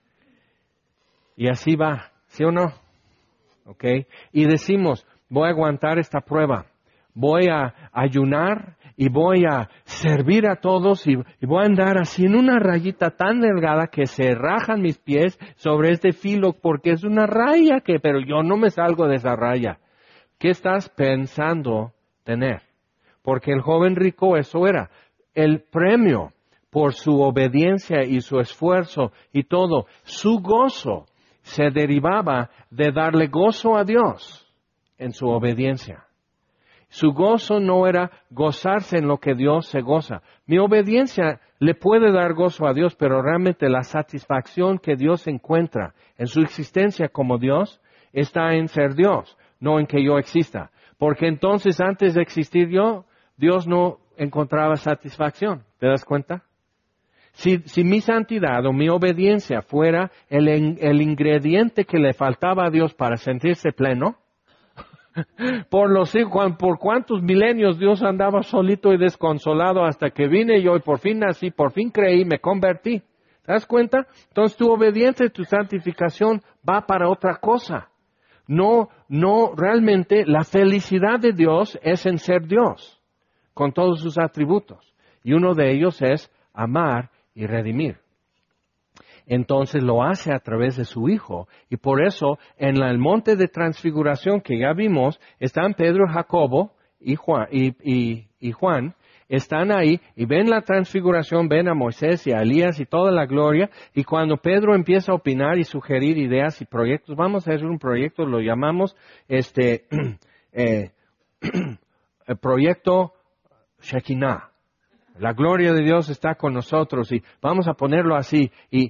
Y así va, ¿sí o no? ¿Okay? Y decimos, voy a aguantar esta prueba, voy a ayunar y voy a servir a todos y voy a andar así en una rayita tan delgada que se rajan mis pies sobre este filo porque es una raya pero yo no me salgo de esa raya. ¿Qué estás pensando tener? Porque el joven rico eso era, el premio por su obediencia y su esfuerzo y todo, su gozo se derivaba de darle gozo a Dios en su obediencia. Su gozo no era gozarse en lo que Dios se goza. Mi obediencia le puede dar gozo a Dios, pero realmente la satisfacción que Dios encuentra en su existencia como Dios está en ser Dios, no en que yo exista. Porque entonces antes de existir yo, Dios no encontraba satisfacción. ¿Te das cuenta? Si mi santidad o mi obediencia fuera el ingrediente que le faltaba a Dios para sentirse pleno, por cuántos milenios Dios andaba solito y desconsolado hasta que vine yo y por fin nací, por fin creí, me convertí. ¿Te das cuenta? Entonces tu obediencia y tu santificación va para otra cosa. No, realmente la felicidad de Dios es en ser Dios, con todos sus atributos. Y uno de ellos es amar y redimir. entonces lo hace a través de su Hijo. Y por eso, en el monte de transfiguración que ya vimos, están Pedro, Jacobo y Juan, están ahí y ven la transfiguración, ven a Moisés y a Elías y toda la gloria. Y cuando Pedro empieza a opinar y sugerir ideas y proyectos, vamos a hacer un proyecto, lo llamamos el proyecto Shekinah. La gloria de Dios está con nosotros y vamos a ponerlo así y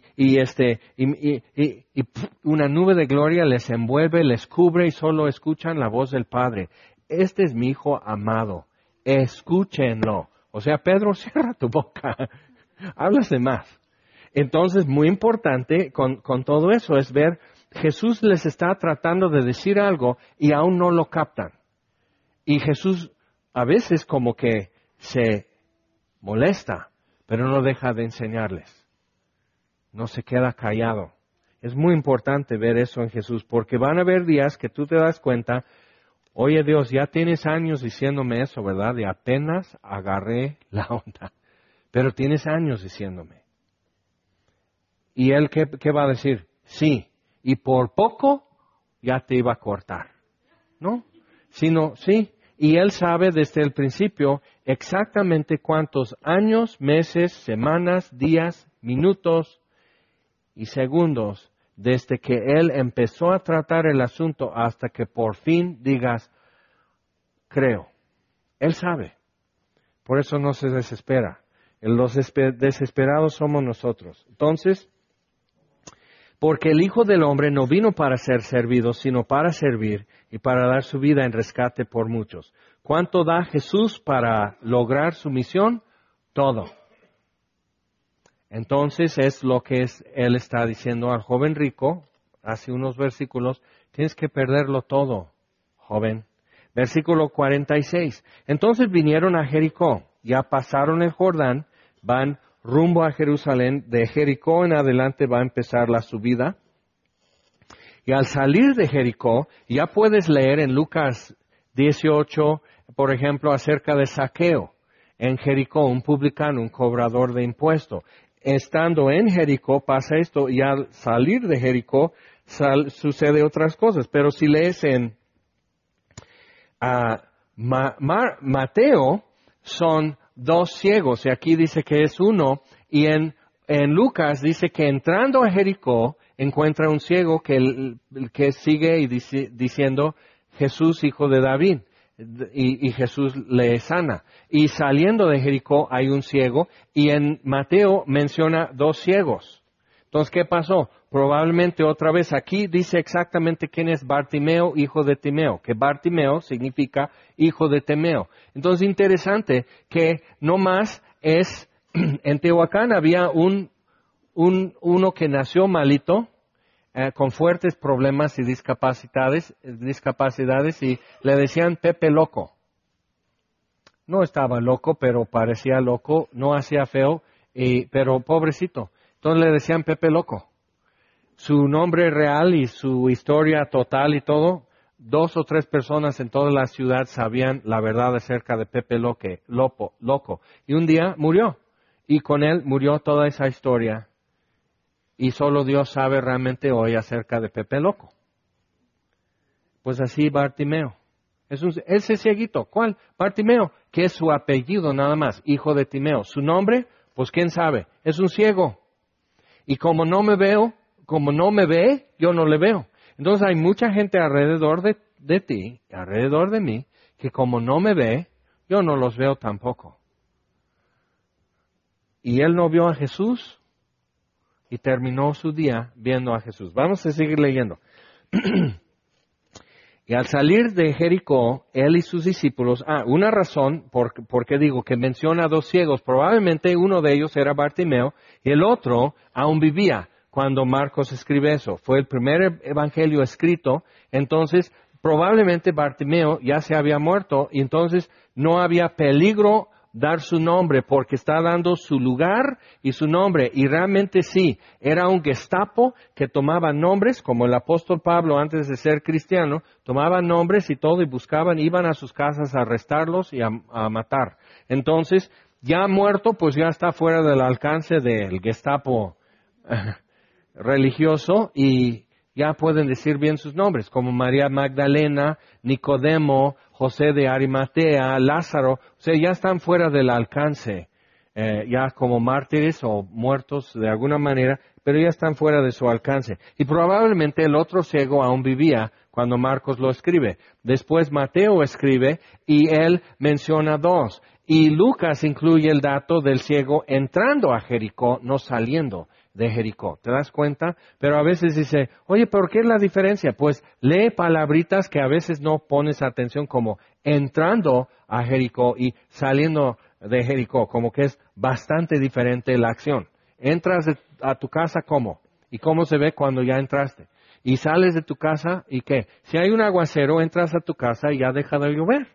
una nube de gloria les envuelve, les cubre y solo escuchan la voz del Padre. Este es mi Hijo amado, escúchenlo. O sea, Pedro, cierra tu boca, hablas de más. Entonces, muy importante con todo eso es ver, Jesús les está tratando de decir algo y aún no lo captan. Y Jesús a veces como que se molesta, pero no deja de enseñarles. No se queda callado. Es muy importante ver eso en Jesús, porque van a haber días que tú te das cuenta, oye Dios, ya tienes años diciéndome eso, ¿verdad? Y apenas agarré la onda. Pero tienes años diciéndome. ¿Y él qué va a decir? Sí. Y por poco ya te iba a cortar. ¿No? Sino, sí. Y él sabe desde el principio exactamente cuántos años, meses, semanas, días, minutos y segundos desde que él empezó a tratar el asunto hasta que por fin digas, creo. Él sabe. Por eso no se desespera. Los desesperados somos nosotros. Entonces, porque el Hijo del Hombre no vino para ser servido, sino para servir y para dar su vida en rescate por muchos. ¿Cuánto da Jesús para lograr su misión? Todo. Entonces es lo que él está diciendo al joven rico, hace unos versículos, tienes que perderlo todo, joven. Versículo 46. Entonces vinieron a Jericó, ya pasaron el Jordán, van rumbo a Jerusalén, de Jericó en adelante va a empezar la subida. Y al salir de Jericó, ya puedes leer en Lucas 18, por ejemplo, acerca de Zaqueo. En Jericó, un publicano, un cobrador de impuestos. Estando en Jericó pasa esto, y al salir de Jericó sucede otras cosas. Pero si lees en Mateo, son dos ciegos, y aquí dice que es uno, y en Lucas dice que entrando a Jericó encuentra un ciego que sigue y diciendo, Jesús, hijo de David, y Jesús le sana. Y saliendo de Jericó hay un ciego, y en Mateo menciona dos ciegos. Entonces, ¿qué pasó? Probablemente otra vez aquí dice exactamente quién es Bartimeo, hijo de Timeo, que Bartimeo significa hijo de Timeo. Entonces, interesante que no más es, en Tehuacán había uno que nació malito, con fuertes problemas y discapacidades, y le decían Pepe Loco. No estaba loco, pero parecía loco, no hacía feo, pero pobrecito. Entonces le decían Pepe Loco. Su nombre real y su historia total y todo, 2 o 3 personas en toda la ciudad sabían la verdad acerca de Pepe Loco. Y un día murió. Y con él murió toda esa historia. Y solo Dios sabe realmente hoy acerca de Pepe Loco. Pues así Bartimeo. Ese cieguito. ¿Cuál? Bartimeo, que es su apellido nada más, hijo de Timeo. Su nombre, pues quién sabe, es un ciego. Y como no me ve, yo no le veo. Entonces hay mucha gente alrededor de ti, alrededor de mí, que como no me ve, yo no los veo tampoco. Y él no vio a Jesús y terminó su día viendo a Jesús. Vamos a seguir leyendo. Y al salir de Jericó, él y sus discípulos, una razón por qué digo que menciona a 2 ciegos, probablemente uno de ellos era Bartimeo y el otro aún vivía cuando Marcos escribe eso. Fue el primer evangelio escrito, entonces probablemente Bartimeo ya se había muerto y entonces no había peligro dar su nombre porque está dando su lugar y su nombre. Y realmente sí, era un Gestapo que tomaba nombres, como el apóstol Pablo antes de ser cristiano, tomaban nombres y todo y iban a sus casas a arrestarlos y a matar. Entonces, ya muerto, pues ya está fuera del alcance del Gestapo religioso y ya pueden decir bien sus nombres, como María Magdalena, Nicodemo, José de Arimatea, Lázaro. O sea, ya están fuera del alcance, ya como mártires o muertos de alguna manera, pero ya están fuera de su alcance. Y probablemente el otro ciego aún vivía cuando Marcos lo escribe. Después Mateo escribe y él menciona dos. Y Lucas incluye el dato del ciego entrando a Jericó, no saliendo de Jericó. ¿Te das cuenta? Pero a veces dice, oye, ¿por qué es la diferencia? Pues lee palabritas que a veces no pones atención, como entrando a Jericó y saliendo de Jericó, como que es bastante diferente la acción. Entras a tu casa, ¿cómo? ¿Y cómo se ve cuando ya entraste? Y sales de tu casa, ¿y qué? Si hay un aguacero, entras a tu casa y ya deja de llover.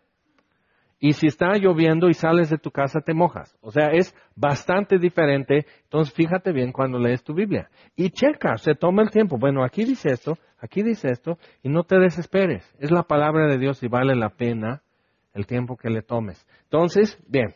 Y si está lloviendo y sales de tu casa, te mojas. O sea, es bastante diferente. Entonces, fíjate bien cuando lees tu Biblia. Y checa, se toma el tiempo. Bueno, aquí dice esto, y no te desesperes. Es la palabra de Dios y vale la pena el tiempo que le tomes. Entonces, bien,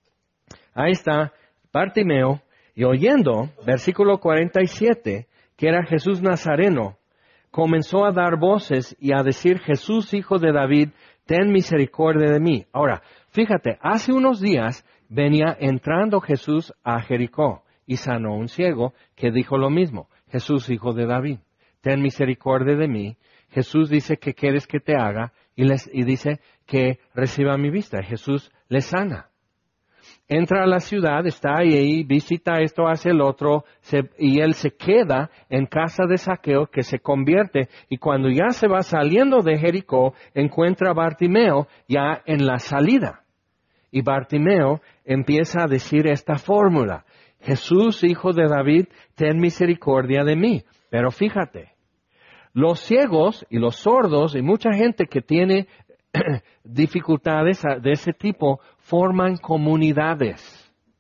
ahí está Bartimeo, y oyendo, versículo 47, que era Jesús Nazareno, comenzó a dar voces y a decir, Jesús, hijo de David, ten misericordia de mí. Ahora, fíjate, hace unos días venía entrando Jesús a Jericó y sanó un ciego que dijo lo mismo, Jesús, hijo de David, ten misericordia de mí. Jesús dice, ¿qué quieres que te haga? Y dice que reciba mi vista. Jesús le sana. Entra a la ciudad, está ahí, visita esto, hace el otro, y él se queda en casa de Zaqueo, que se convierte, y cuando ya se va saliendo de Jericó, encuentra a Bartimeo ya en la salida. Y Bartimeo empieza a decir esta fórmula, Jesús, hijo de David, ten misericordia de mí. Pero fíjate, los ciegos y los sordos y mucha gente que tiene dificultades de ese tipo forman comunidades.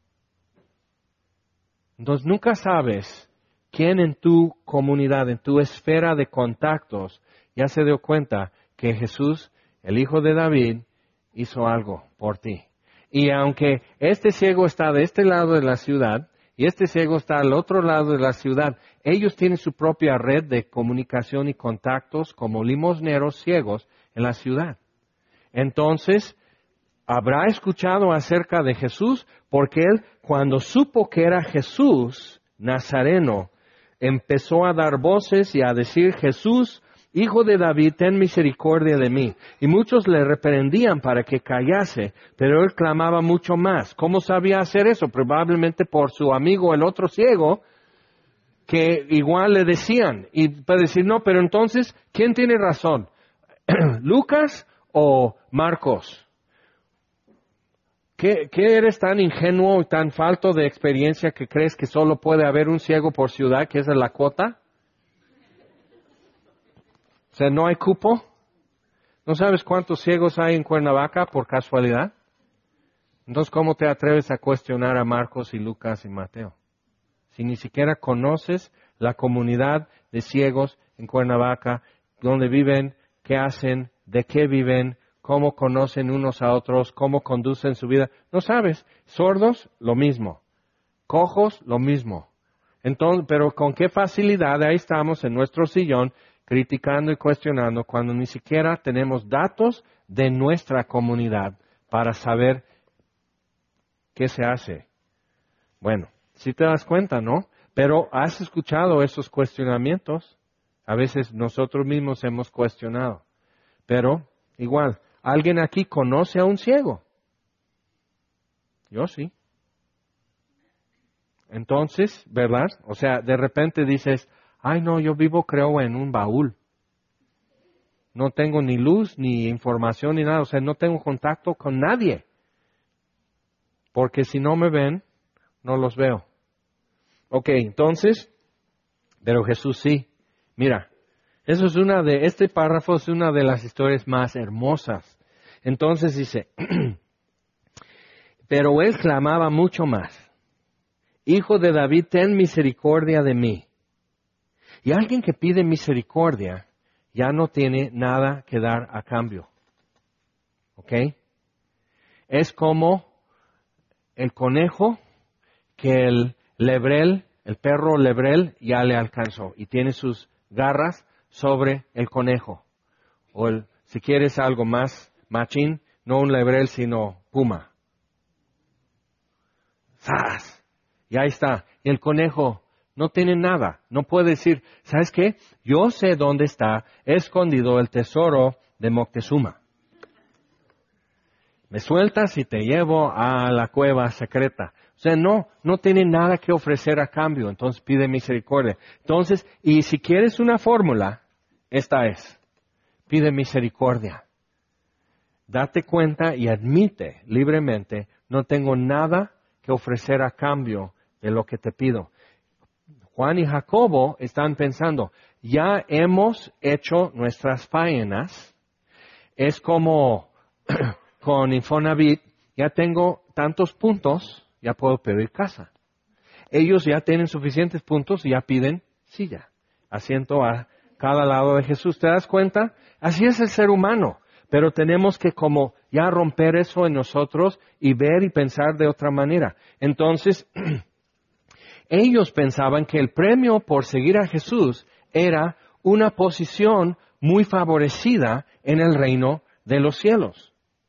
Entonces nunca sabes quién en tu comunidad, en tu esfera de contactos, ya se dio cuenta que Jesús, el Hijo de David, hizo algo por ti. Y aunque este ciego está de este lado de la ciudad y este ciego está al otro lado de la ciudad, ellos tienen su propia red de comunicación y contactos como limosneros ciegos en la ciudad. Entonces, habrá escuchado acerca de Jesús, porque él, cuando supo que era Jesús Nazareno, empezó a dar voces y a decir, Jesús, hijo de David, ten misericordia de mí. Y muchos le reprendían para que callase, pero él clamaba mucho más. ¿Cómo sabía hacer eso? Probablemente por su amigo, el otro ciego, que igual le decían. Y para decir, no, pero entonces, ¿quién tiene razón? ¿Lucas o Marcos? ¿Qué eres tan ingenuo y tan falto de experiencia que crees que solo puede haber un ciego por ciudad, que es la cuota? O sea, ¿no hay cupo? ¿No sabes cuántos ciegos hay en Cuernavaca por casualidad? Entonces, ¿cómo te atreves a cuestionar a Marcos y Lucas y Mateo? Si ni siquiera conoces la comunidad de ciegos en Cuernavaca, dónde viven, qué hacen, de qué viven, cómo conocen unos a otros, cómo conducen su vida. No sabes. Sordos, lo mismo. Cojos, lo mismo. Entonces, pero con qué facilidad ahí estamos en nuestro sillón criticando y cuestionando cuando ni siquiera tenemos datos de nuestra comunidad para saber qué se hace. Bueno, si te das cuenta, ¿no? Pero has escuchado esos cuestionamientos. A veces nosotros mismos hemos cuestionado. Pero, igual, ¿alguien aquí conoce a un ciego? Yo sí. Entonces, ¿verdad? O sea, de repente dices, ay no, yo vivo creo en un baúl. No tengo ni luz, ni información, ni nada. O sea, no tengo contacto con nadie. Porque si no me ven, no los veo. Ok, entonces, pero Jesús sí. Mira, este párrafo es una de las historias más hermosas. Entonces dice, pero él clamaba mucho más. Hijo de David, ten misericordia de mí. Y alguien que pide misericordia ya no tiene nada que dar a cambio. ¿Ok? Es como el conejo que el El perro lebrel ya le alcanzó y tiene sus garras sobre el conejo. O si quieres algo más machín, no un lebrel sino puma. ¡Zas! Y ahí está. Y el conejo no tiene nada. No puede decir, ¿sabes qué? Yo sé dónde está escondido el tesoro de Moctezuma. Me sueltas y te llevo a la cueva secreta. O sea, no tiene nada que ofrecer a cambio. Entonces pide misericordia. Entonces, y si quieres una fórmula, esta es. Pide misericordia. Date cuenta y admite libremente, no tengo nada que ofrecer a cambio de lo que te pido. Juan y Jacobo están pensando, ya hemos hecho nuestras faenas. Es como con Infonavit, ya tengo tantos puntos, ya puedo pedir casa. Ellos ya tienen suficientes puntos y ya piden silla, asiento a cada lado de Jesús. ¿Te das cuenta? Así es el ser humano, pero tenemos que como ya romper eso en nosotros y ver y pensar de otra manera. Entonces, ellos pensaban que el premio por seguir a Jesús era una posición muy favorecida en el reino de los cielos.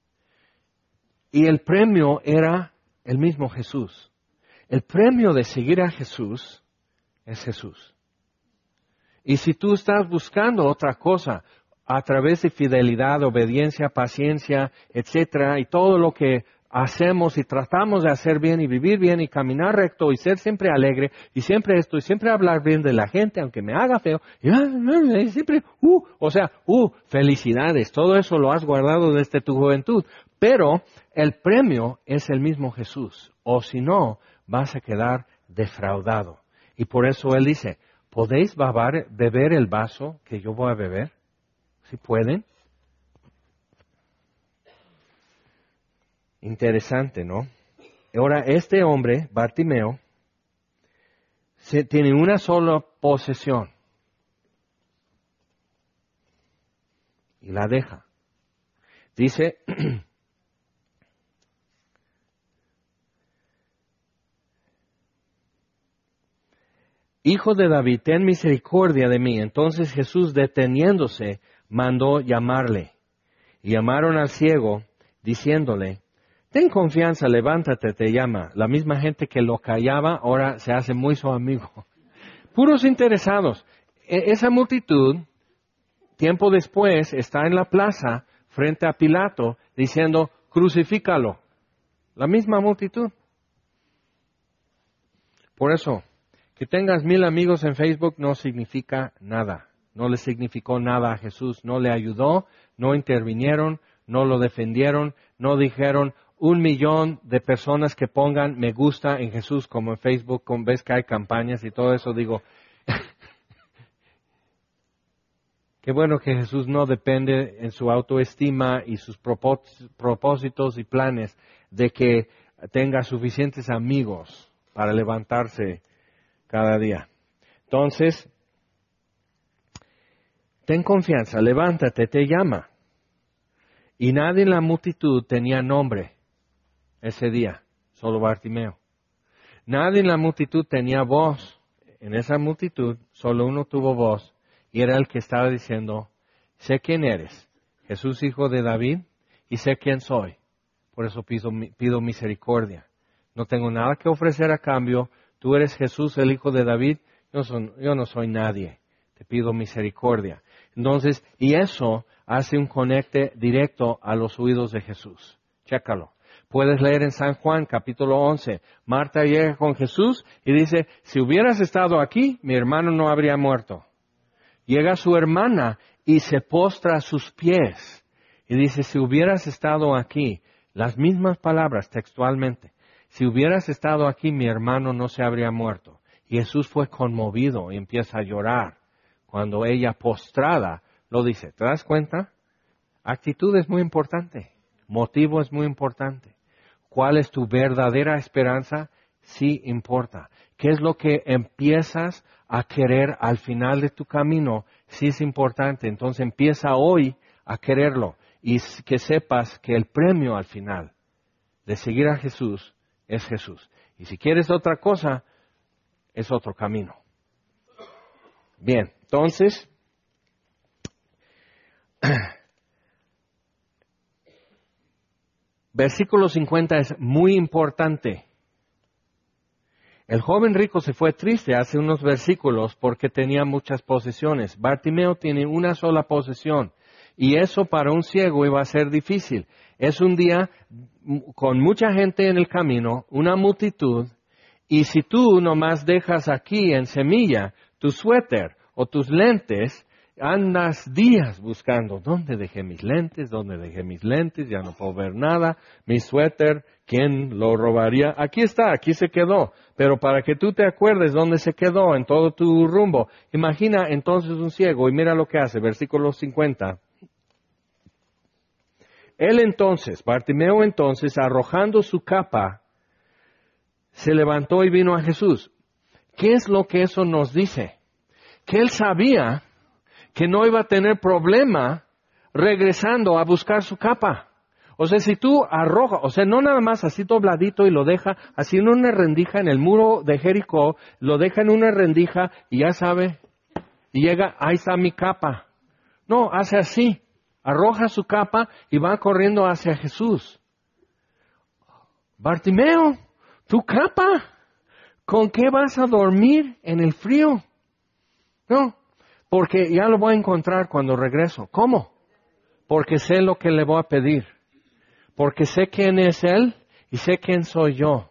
Y el premio era el mismo Jesús. El premio de seguir a Jesús es Jesús. Y si tú estás buscando otra cosa a través de fidelidad, obediencia, paciencia, etcétera, y todo lo que hacemos y tratamos de hacer bien y vivir bien y caminar recto y ser siempre alegre y siempre esto y siempre hablar bien de la gente aunque me haga feo y siempre, felicidades, todo eso lo has guardado desde tu juventud, pero el premio es el mismo Jesús, o si no, vas a quedar defraudado. Y por eso Él dice, ¿podéis beber el vaso que yo voy a beber? ¿Si pueden? Interesante, ¿no? Ahora, este hombre, Bartimeo, tiene una sola posesión. Y la deja. Dice, Hijo de David, ten misericordia de mí. Entonces Jesús, deteniéndose, mandó llamarle. Y llamaron al ciego, diciéndole, ten confianza, levántate, te llama. La misma gente que lo callaba ahora se hace muy su amigo. Puros interesados. Esa multitud, tiempo después, está en la plaza frente a Pilato diciendo, crucifícalo. La misma multitud. Por eso, que tengas 1000 amigos en Facebook no significa nada. No le significó nada a Jesús. No le ayudó, no intervinieron, no lo defendieron, no dijeron 1,000,000 de personas que pongan me gusta en Jesús como en Facebook, ves que hay campañas y todo eso. Digo, qué bueno que Jesús no depende en su autoestima y sus propósitos y planes de que tenga suficientes amigos para levantarse cada día. Entonces, ten confianza, levántate, te llama. Y nadie en la multitud tenía nombre ese día, solo Bartimeo. Nadie en la multitud tenía voz. En esa multitud, solo uno tuvo voz, y era el que estaba diciendo, sé quién eres, Jesús, hijo de David, y sé quién soy. Por eso pido misericordia. No tengo nada que ofrecer a cambio. Tú eres Jesús, el hijo de David. Yo no soy nadie. Te pido misericordia. Entonces, y eso hace un conecte directo a los oídos de Jesús. Chécalo. Puedes leer en San Juan, capítulo 11. Marta llega con Jesús y dice, si hubieras estado aquí, mi hermano no habría muerto. Llega su hermana y se postra a sus pies. Y dice, si hubieras estado aquí, las mismas palabras textualmente, si hubieras estado aquí, mi hermano no se habría muerto. Y Jesús fue conmovido y empieza a llorar. Cuando ella postrada lo dice, ¿te das cuenta? Actitud es muy importante. Motivo es muy importante. ¿Cuál es tu verdadera esperanza? Sí importa. ¿Qué es lo que empiezas a querer al final de tu camino? Sí es importante. Entonces empieza hoy a quererlo y que sepas que el premio al final de seguir a Jesús es Jesús. Y si quieres otra cosa, es otro camino. Bien, entonces, versículo 50 es muy importante. El joven rico se fue triste hace unos versículos porque tenía muchas posesiones. Bartimeo tiene una sola posesión y eso para un ciego iba a ser difícil. Es un día con mucha gente en el camino, una multitud, y si tú nomás dejas aquí en Semilla tu suéter o tus lentes, andas días buscando, ¿dónde dejé mis lentes? ¿Dónde dejé mis lentes? Ya no puedo ver nada. Mi suéter, ¿quién lo robaría? Aquí está, aquí se quedó. Pero para que tú te acuerdes dónde se quedó en todo tu rumbo, imagina entonces un ciego y mira lo que hace, versículo 50. Él entonces, Bartimeo entonces, arrojando su capa, se levantó y vino a Jesús. ¿Qué es lo que eso nos dice? Que él sabía que no iba a tener problema regresando a buscar su capa. O sea, si tú arrojas, o sea, no nada más así dobladito y lo deja así en una rendija en el muro de Jericó, lo deja en una rendija y ya sabe, y llega, ahí está mi capa. No, hace así, arroja su capa y va corriendo hacia Jesús. Bartimeo, tu capa, ¿con qué vas a dormir en el frío? No, porque ya lo voy a encontrar cuando regreso. ¿Cómo? Porque sé lo que le voy a pedir. Porque sé quién es Él y sé quién soy yo.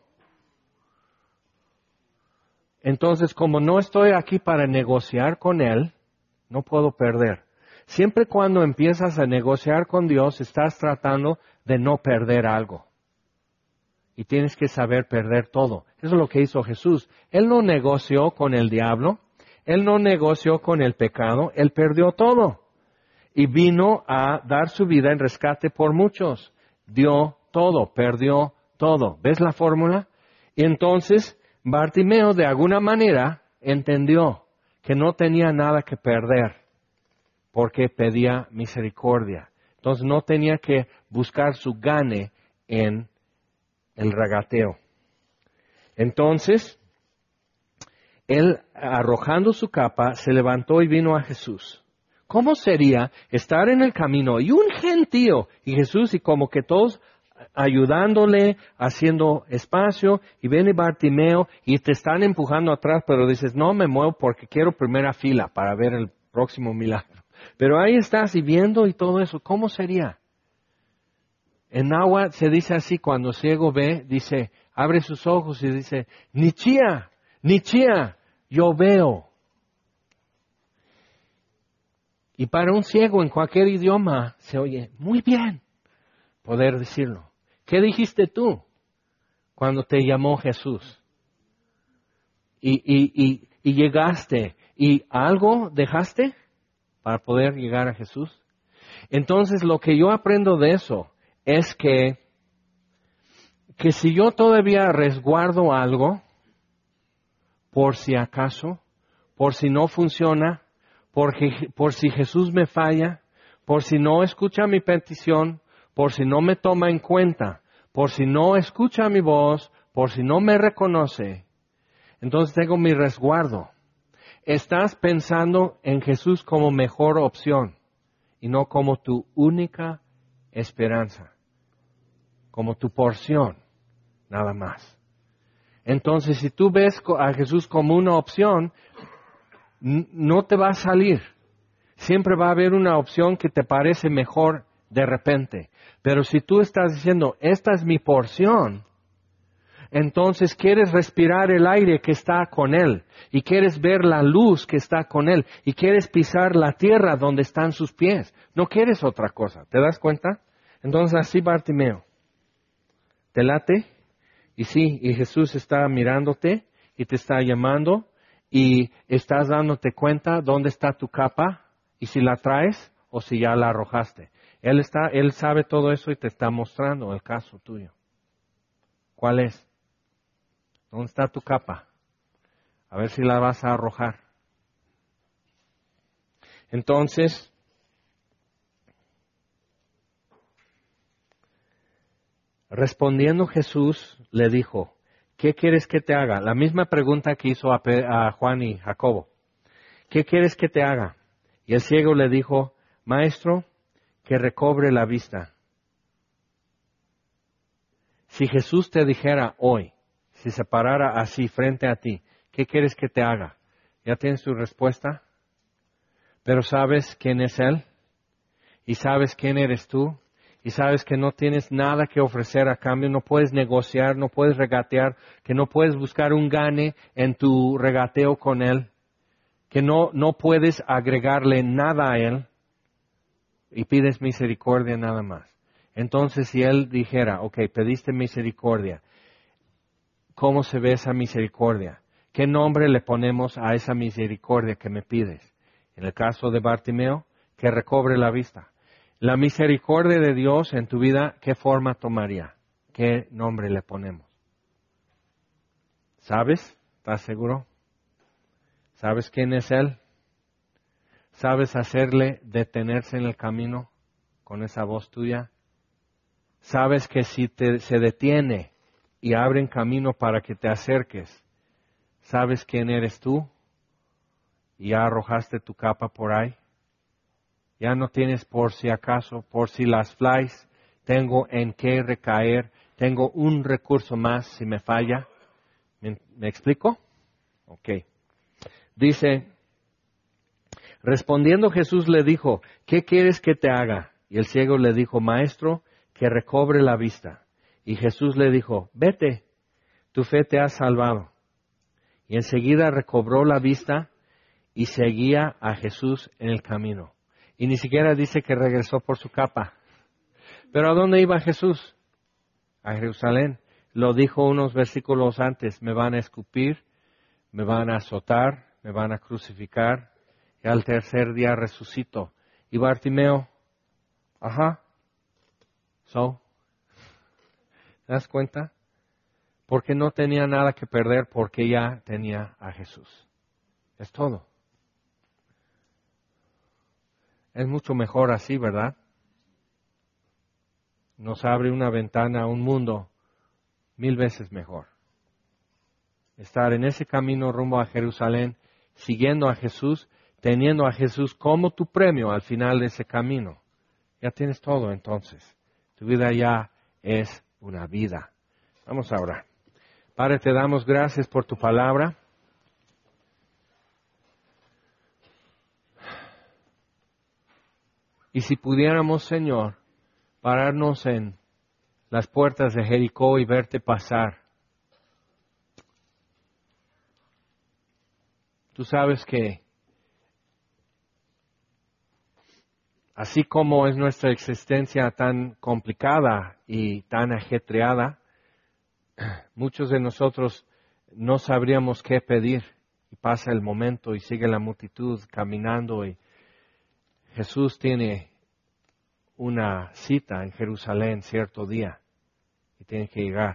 Entonces, como no estoy aquí para negociar con Él, no puedo perder. Siempre cuando empiezas a negociar con Dios, estás tratando de no perder algo. Y tienes que saber perder todo. Eso es lo que hizo Jesús. Él no negoció con el diablo. Él no negoció con el pecado, Él perdió todo. Y vino a dar su vida en rescate por muchos. Dio todo, perdió todo. ¿Ves la fórmula? Y entonces Bartimeo de alguna manera entendió que no tenía nada que perder porque pedía misericordia. Entonces no tenía que buscar su gane en el regateo. Entonces, él, arrojando su capa, se levantó y vino a Jesús. ¿Cómo sería estar en el camino y un gentío y Jesús y como que todos ayudándole, haciendo espacio y viene Bartimeo y te están empujando atrás, pero dices, no me muevo porque quiero primera fila para ver el próximo milagro. Pero ahí estás y viendo y todo eso, ¿cómo sería? En náhuatl se dice así, cuando ciego ve, dice, abre sus ojos y dice, Nichia, Nichia, yo veo. Y para un ciego en cualquier idioma se oye muy bien poder decirlo. ¿Qué dijiste tú cuando te llamó Jesús? Y llegaste. ¿Y algo dejaste para poder llegar a Jesús? Entonces lo que yo aprendo de eso es que si yo todavía resguardo algo, por si acaso, por si no funciona, por si Jesús me falla, por si no escucha mi petición, por si no me toma en cuenta, por si no escucha mi voz, por si no me reconoce, entonces tengo mi resguardo. Estás pensando en Jesús como mejor opción y no como tu única esperanza, como tu porción, nada más. Entonces, si tú ves a Jesús como una opción, no te va a salir. Siempre va a haber una opción que te parece mejor de repente. Pero si tú estás diciendo, esta es mi porción, entonces quieres respirar el aire que está con Él, y quieres ver la luz que está con Él, y quieres pisar la tierra donde están sus pies. No quieres otra cosa, ¿te das cuenta? Entonces así Bartimeo, ¿te late? Y sí, y Jesús está mirándote y te está llamando y estás dándote cuenta dónde está tu capa y si la traes o si ya la arrojaste. Él sabe todo eso y te está mostrando el caso tuyo. ¿Cuál es? ¿Dónde está tu capa? A ver si la vas a arrojar. Entonces, respondiendo Jesús le dijo, ¿qué quieres que te haga? La misma pregunta que hizo a Juan y Jacobo. ¿Qué quieres que te haga? Y el ciego le dijo, Maestro, que recobre la vista. Si Jesús te dijera hoy, si se parara así frente a ti, ¿qué quieres que te haga? ¿Ya tienes tu respuesta? Pero ¿sabes quién es Él? ¿Y sabes quién eres tú? ¿Y sabes que no tienes nada que ofrecer a cambio? No puedes negociar, no puedes regatear, que no puedes buscar un gane en tu regateo con Él, que no puedes agregarle nada a Él y pides misericordia nada más. Entonces, si Él dijera, ok, pediste misericordia, ¿cómo se ve esa misericordia? ¿Qué nombre le ponemos a esa misericordia que me pides? En el caso de Bartimeo, que recobre la vista. La misericordia de Dios en tu vida, ¿qué forma tomaría? ¿Qué nombre le ponemos? ¿Sabes? ¿Estás seguro? ¿Sabes quién es Él? ¿Sabes hacerle detenerse en el camino con esa voz tuya? ¿Sabes que si se detiene y abren camino para que te acerques, sabes quién eres tú? Y ya arrojaste tu capa por ahí. Ya no tienes por si acaso, por si las flies, tengo en qué recaer, tengo un recurso más si me falla. ¿Me explico? Ok. Dice, respondiendo Jesús le dijo, ¿qué quieres que te haga? Y el ciego le dijo, Maestro, que recobre la vista. Y Jesús le dijo, vete, tu fe te ha salvado. Y enseguida recobró la vista y seguía a Jesús en el camino. Y ni siquiera dice que regresó por su capa. ¿Pero a dónde iba Jesús? A Jerusalén. Lo dijo unos versículos antes, me van a escupir, me van a azotar, me van a crucificar, y al tercer día resucito. Y Bartimeo, ¿te das cuenta? Porque no tenía nada que perder, porque ya tenía a Jesús. Es todo. Es mucho mejor así, ¿verdad? Nos abre una ventana a un mundo 1000 veces mejor. Estar en ese camino rumbo a Jerusalén, siguiendo a Jesús, teniendo a Jesús como tu premio al final de ese camino. Ya tienes todo entonces. Tu vida ya es una vida. Vamos a orar. Padre, te damos gracias por tu palabra. Y si pudiéramos, Señor, pararnos en las puertas de Jericó y verte pasar. Tú sabes que así como es nuestra existencia tan complicada y tan ajetreada, muchos de nosotros no sabríamos qué pedir. Y pasa el momento y sigue la multitud caminando y Jesús tiene una cita en Jerusalén cierto día y tiene que llegar.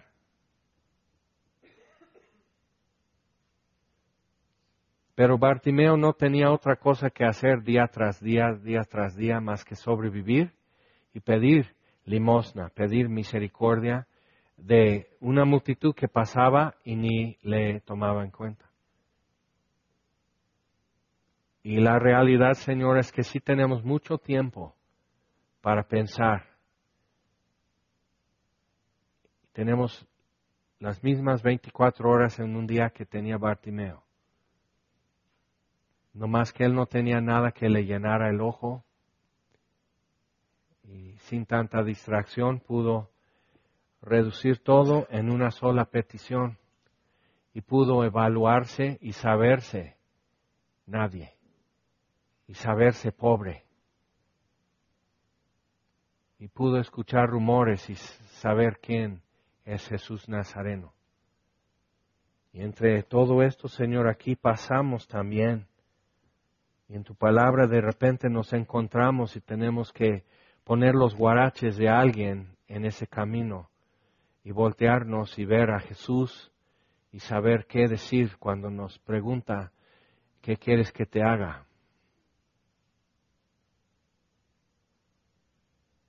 Pero Bartimeo no tenía otra cosa que hacer día tras día más que sobrevivir y pedir limosna, pedir misericordia de una multitud que pasaba y ni le tomaba en cuenta. Y la realidad, Señor, es que sí tenemos mucho tiempo para pensar. Tenemos las mismas 24 horas en un día que tenía Bartimeo. No más que él no tenía nada que le llenara el ojo y sin tanta distracción pudo reducir todo en una sola petición y pudo evaluarse y saberse nadie y saberse pobre y pudo escuchar rumores y saber quién es Jesús Nazareno. Y entre todo esto, Señor, aquí pasamos también. Y en tu palabra de repente nos encontramos y tenemos que poner los guaraches de alguien en ese camino y voltearnos y ver a Jesús y saber qué decir cuando nos pregunta qué quieres que te haga.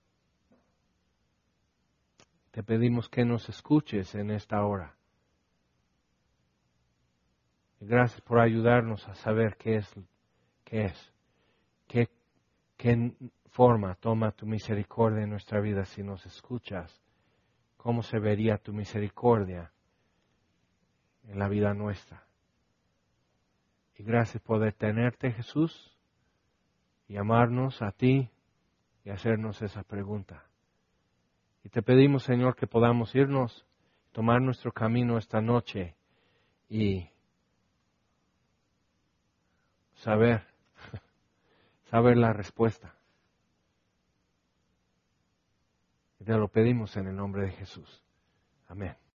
Te pedimos que nos escuches en esta hora Y gracias por ayudarnos a saber qué es, qué forma toma tu misericordia en nuestra vida si nos escuchas. ¿Cómo se vería tu misericordia en la vida nuestra? Y gracias por detenerte, Jesús, y amarnos a ti y hacernos esa pregunta. Y te pedimos, Señor, que podamos irnos, tomar nuestro camino esta noche y saber la respuesta. Y te lo pedimos en el nombre de Jesús. Amén.